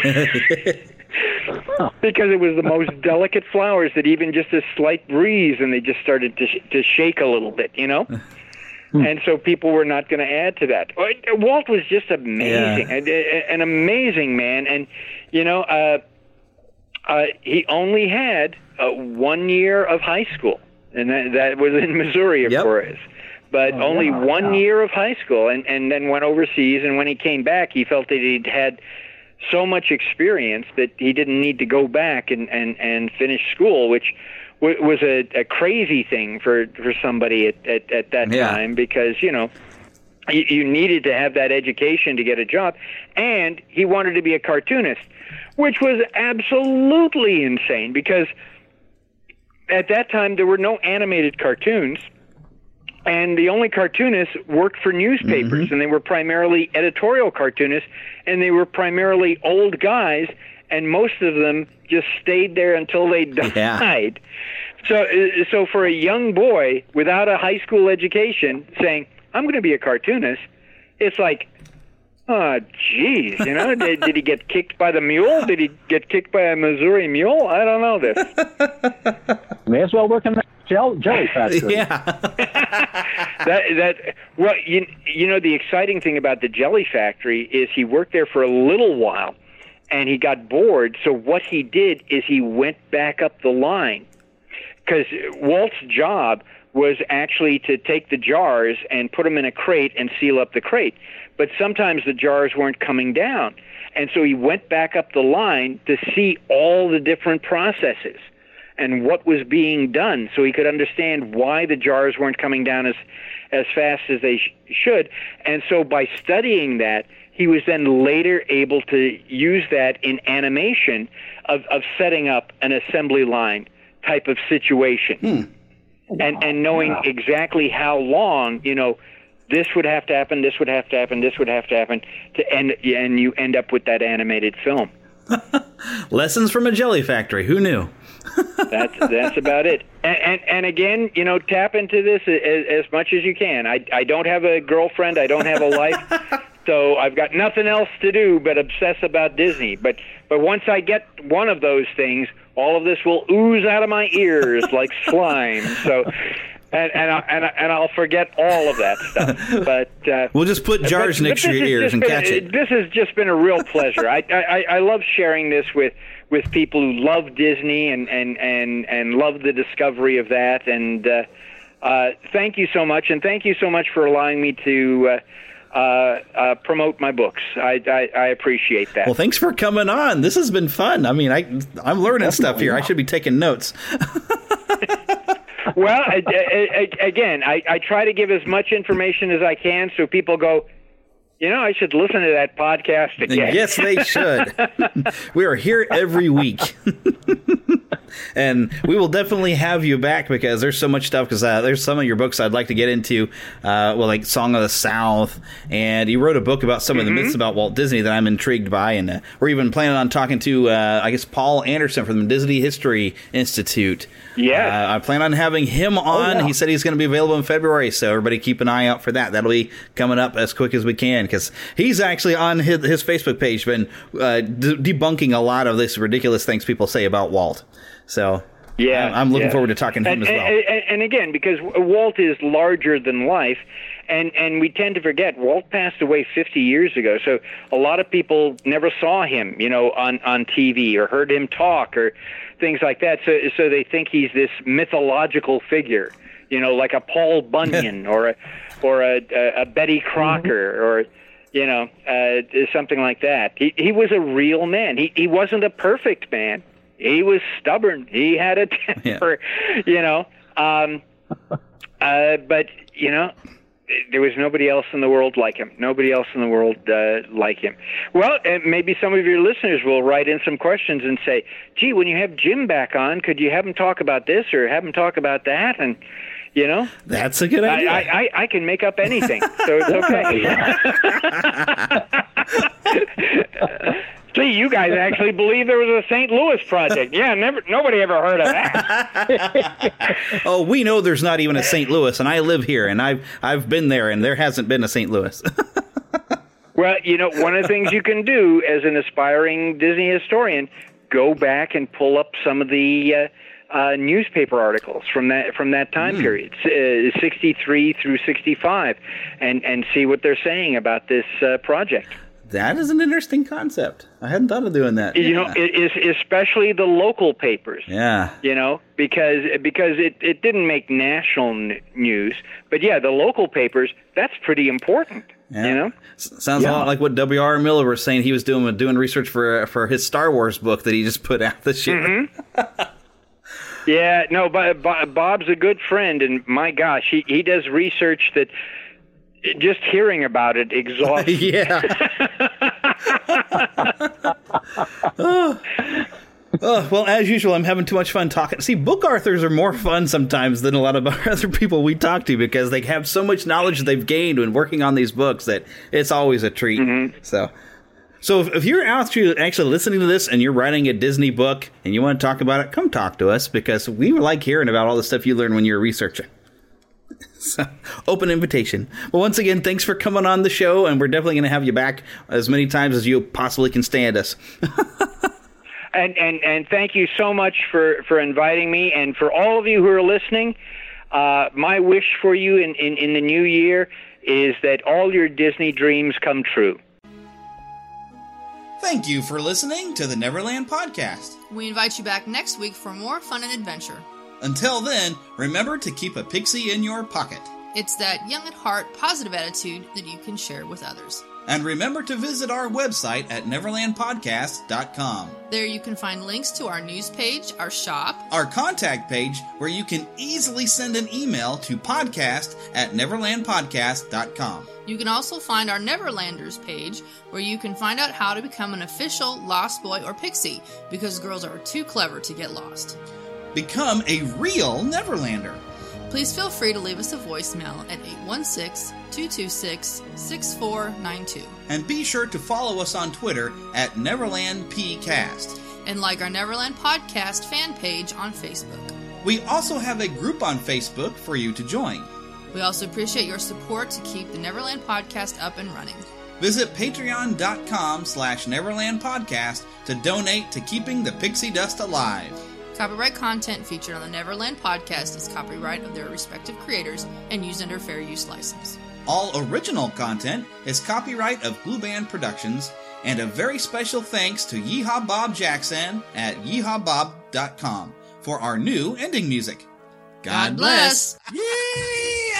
Because it was the most delicate flowers that even just a slight breeze, and they just started to, sh- to shake a little bit, you know? And so people were not going to add to that. Walt was just amazing, yeah. an, an amazing man. And, you know, uh, uh, he only had uh, one year of high school. And that, that was in Missouri, of yep. course. But oh, only yeah, one yeah. year of high school, and, and then went overseas. And when he came back, he felt that he'd had so much experience that he didn't need to go back and, and, and finish school, which w- was a, a crazy thing for, for somebody at, at, at that yeah. time, because, you know, you, you needed to have that education to get a job. And he wanted to be a cartoonist, which was absolutely insane, because at that time, there were no animated cartoons, and the only cartoonists worked for newspapers, mm-hmm. and they were primarily editorial cartoonists, and they were primarily old guys, and most of them just stayed there until they died. Yeah. So, so for a young boy without a high school education saying, I'm going to be a cartoonist, it's like, Oh, geez, you know, did, did he get kicked by the mule? Did he get kicked by a Missouri mule? I don't know this. May as well work in the gel- jelly factory. Yeah. that that well, you you know, the exciting thing about the jelly factory is he worked there for a little while, and he got bored. So what he did is he went back up the line, because Walt's job was actually to take the jars and put them in a crate and seal up the crate. But sometimes the jars weren't coming down. And so he went back up the line to see all the different processes and what was being done, so he could understand why the jars weren't coming down as, as fast as they sh- should. And so by studying that, he was then later able to use that in animation of, of setting up an assembly line type of situation. Hmm. And, and knowing wow. exactly how long, you know, this would have to happen, this would have to happen, this would have to happen, to end, and you end up with that animated film. Lessons from a jelly factory. Who knew? that's that's about it. And, and and again, you know, tap into this as, as much as you can. I I don't have a girlfriend. I don't have a life. So I've got nothing else to do but obsess about Disney. But but once I get one of those things, all of this will ooze out of my ears like slime. So. And and, I, and, I, and I'll forget all of that stuff. But uh, we'll just put jars but, next but to your ears and been, catch it. This has just been a real pleasure. I, I I love sharing this with, with people who love Disney and, and, and, and love the discovery of that. And uh, uh, thank you so much, and thank you so much for allowing me to uh, uh, uh, promote my books. I, I I appreciate that. Well, thanks for coming on. This has been fun. I mean, I I'm learning Definitely stuff here. Not. I should be taking notes. Well, I, I, I, again, I, I try to give as much information as I can so people go, you know, I should listen to that podcast again. Yes, they should. We are here every week. And we will definitely have you back because there's so much stuff. Because uh, there's some of your books I'd like to get into, uh, well, like Song of the South. And you wrote a book about some mm-hmm. of the myths about Walt Disney that I'm intrigued by. And uh, we're even planning on talking to, uh, I guess, Paul Anderson from the Disney History Institute. Yeah, uh, I plan on having him on. Oh, yeah. He said he's going to be available in February, so everybody keep an eye out for that. That'll be coming up as quick as we can because he's actually on his, his Facebook page been uh, de- debunking a lot of this ridiculous things people say about Walt. So yeah, I'm, I'm looking yeah. forward to talking to him and, as well. And, and, and again, because Walt is larger than life, and, and we tend to forget Walt passed away fifty years ago. So a lot of people never saw him, you know, on, on T V or heard him talk or things like that. So so they think he's this mythological figure, you know, like a Paul Bunyan or a or a, a, a Betty Crocker mm-hmm. or you know uh, something like that. He he was a real man. He he wasn't a perfect man. He was stubborn. He had a temper, yeah. you know. Um, uh, but you know. There was nobody else in the world like him. Nobody else in the world uh, like him. Well, and maybe some of your listeners will write in some questions and say, gee, when you have Jim back on, could you have him talk about this or have him talk about that? And, you know. That's a good idea. I, I, I can make up anything, so it's okay. See, you guys actually believe there was a Saint Louis project. Yeah, never. Nobody ever heard of that. Oh, we know there's not even a Saint Louis, and I live here, and I've I've been there, and there hasn't been a Saint Louis. Well, you know, one of the things you can do as an aspiring Disney historian, go back and pull up some of the uh, uh, newspaper articles from that from that time mm. period, uh, sixty-three through sixty-five, and and see what they're saying about this uh, project. That is an interesting concept. I hadn't thought of doing that. You yeah. know, it is especially the local papers. Yeah. You know, because because it, it didn't make national n- news, but yeah, the local papers, that's pretty important. Yeah. You know, S- sounds yeah. a lot like what W R Miller was saying. He was doing doing research for for his Star Wars book that he just put out this year. Mm-hmm. Yeah, no, but Bob's a good friend, and my gosh, he he does research that. Just hearing about it exhausts. Yeah. oh. oh, well, as usual, I'm having too much fun talking. See, book authors are more fun sometimes than a lot of other people we talk to because they have so much knowledge that they've gained when working on these books that it's always a treat. Mm-hmm. So, so if, if you're out to actually listening to this and you're writing a Disney book and you want to talk about it, come talk to us because we like hearing about all the stuff you learn when you're researching. So, open invitation. Well, once again, thanks for coming on the show, and we're definitely going to have you back as many times as you possibly can stand us. and, and and thank you so much for, for inviting me, and for all of you who are listening, uh, my wish for you in, in, in the new year is that all your Disney dreams come true. Thank you for listening to the Neverland Podcast. We invite you back next week for more fun and adventure. Until then, remember to keep a pixie in your pocket. It's that young at heart, positive attitude that you can share with others. And remember to visit our website at neverland podcast dot com. There you can find links to our news page, our shop, our contact page, where you can easily send an email to podcast at neverland podcast dot com. You can also find our Neverlanders page, where you can find out how to become an official Lost Boy or Pixie, because girls are too clever to get lost. Become a real Neverlander. Please feel free to leave us a voicemail at eight one six, two two six, six four nine two. And be sure to follow us on Twitter at NeverlandPcast. And like our Neverland Podcast fan page on Facebook. We also have a group on Facebook for you to join. We also appreciate your support to keep the Neverland Podcast up and running. Visit patreon.com slash Neverland Podcast to donate to keeping the pixie dust alive. Copyright content featured on the Neverland Podcast is copyright of their respective creators and used under fair use license. All original content is copyright of Blue Band Productions, and a very special thanks to Yeehaw Bob Jackson at yeehaw bob dot com for our new ending music. God, God bless! Yeah!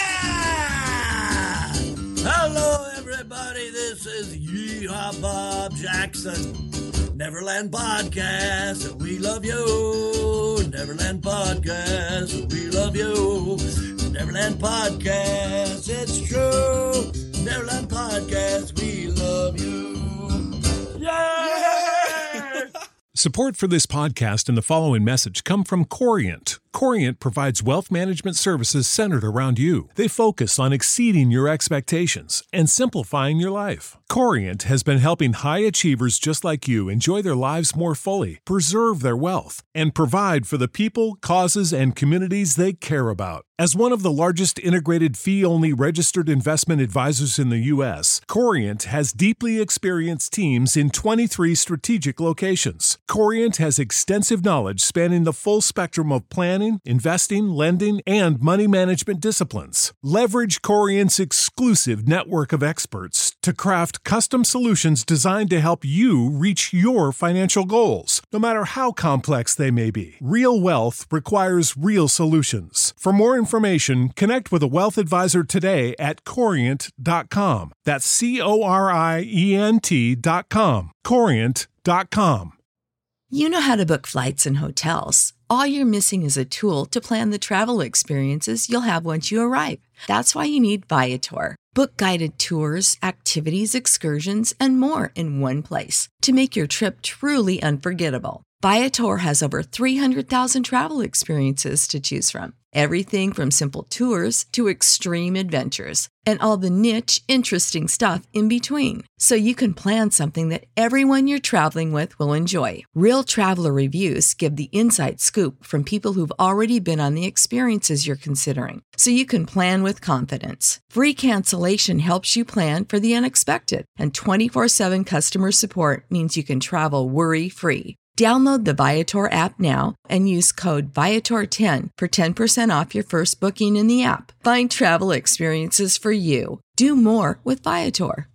Hello, everybody. This is Yeehaw Bob Jackson. Neverland Podcast, we love you. Neverland Podcast, we love you. Neverland Podcast, it's true. Neverland Podcast, we love you. Yeah! Support for this podcast and the following message come from Corient. Corient provides wealth management services centered around you. They focus on exceeding your expectations and simplifying your life. Corient has been helping high achievers just like you enjoy their lives more fully, preserve their wealth, and provide for the people, causes, and communities they care about. As one of the largest integrated fee-only registered investment advisors in the U S, Corient has deeply experienced teams in twenty-three strategic locations. Corient has extensive knowledge spanning the full spectrum of planning, investing, lending, and money management disciplines. Leverage Corient's exclusive network of experts to craft custom solutions designed to help you reach your financial goals, no matter how complex they may be. Real wealth requires real solutions. For more information, connect with a wealth advisor today at corient dot com. That's C O R I E N T dot com. corient dot com. You know how to book flights and hotels. All you're missing is a tool to plan the travel experiences you'll have once you arrive. That's why you need Viator. Book guided tours, activities, excursions, and more in one place to make your trip truly unforgettable. Viator has over three hundred thousand travel experiences to choose from. Everything from simple tours to extreme adventures, and all the niche, interesting stuff in between. So you can plan something that everyone you're traveling with will enjoy. Real traveler reviews give the inside scoop from people who've already been on the experiences you're considering. So you can plan with confidence. Free cancellation helps you plan for the unexpected. And twenty-four seven customer support means you can travel worry-free. Download the Viator app now and use code Viator ten for ten percent off your first booking in the app. Find travel experiences for you. Do more with Viator.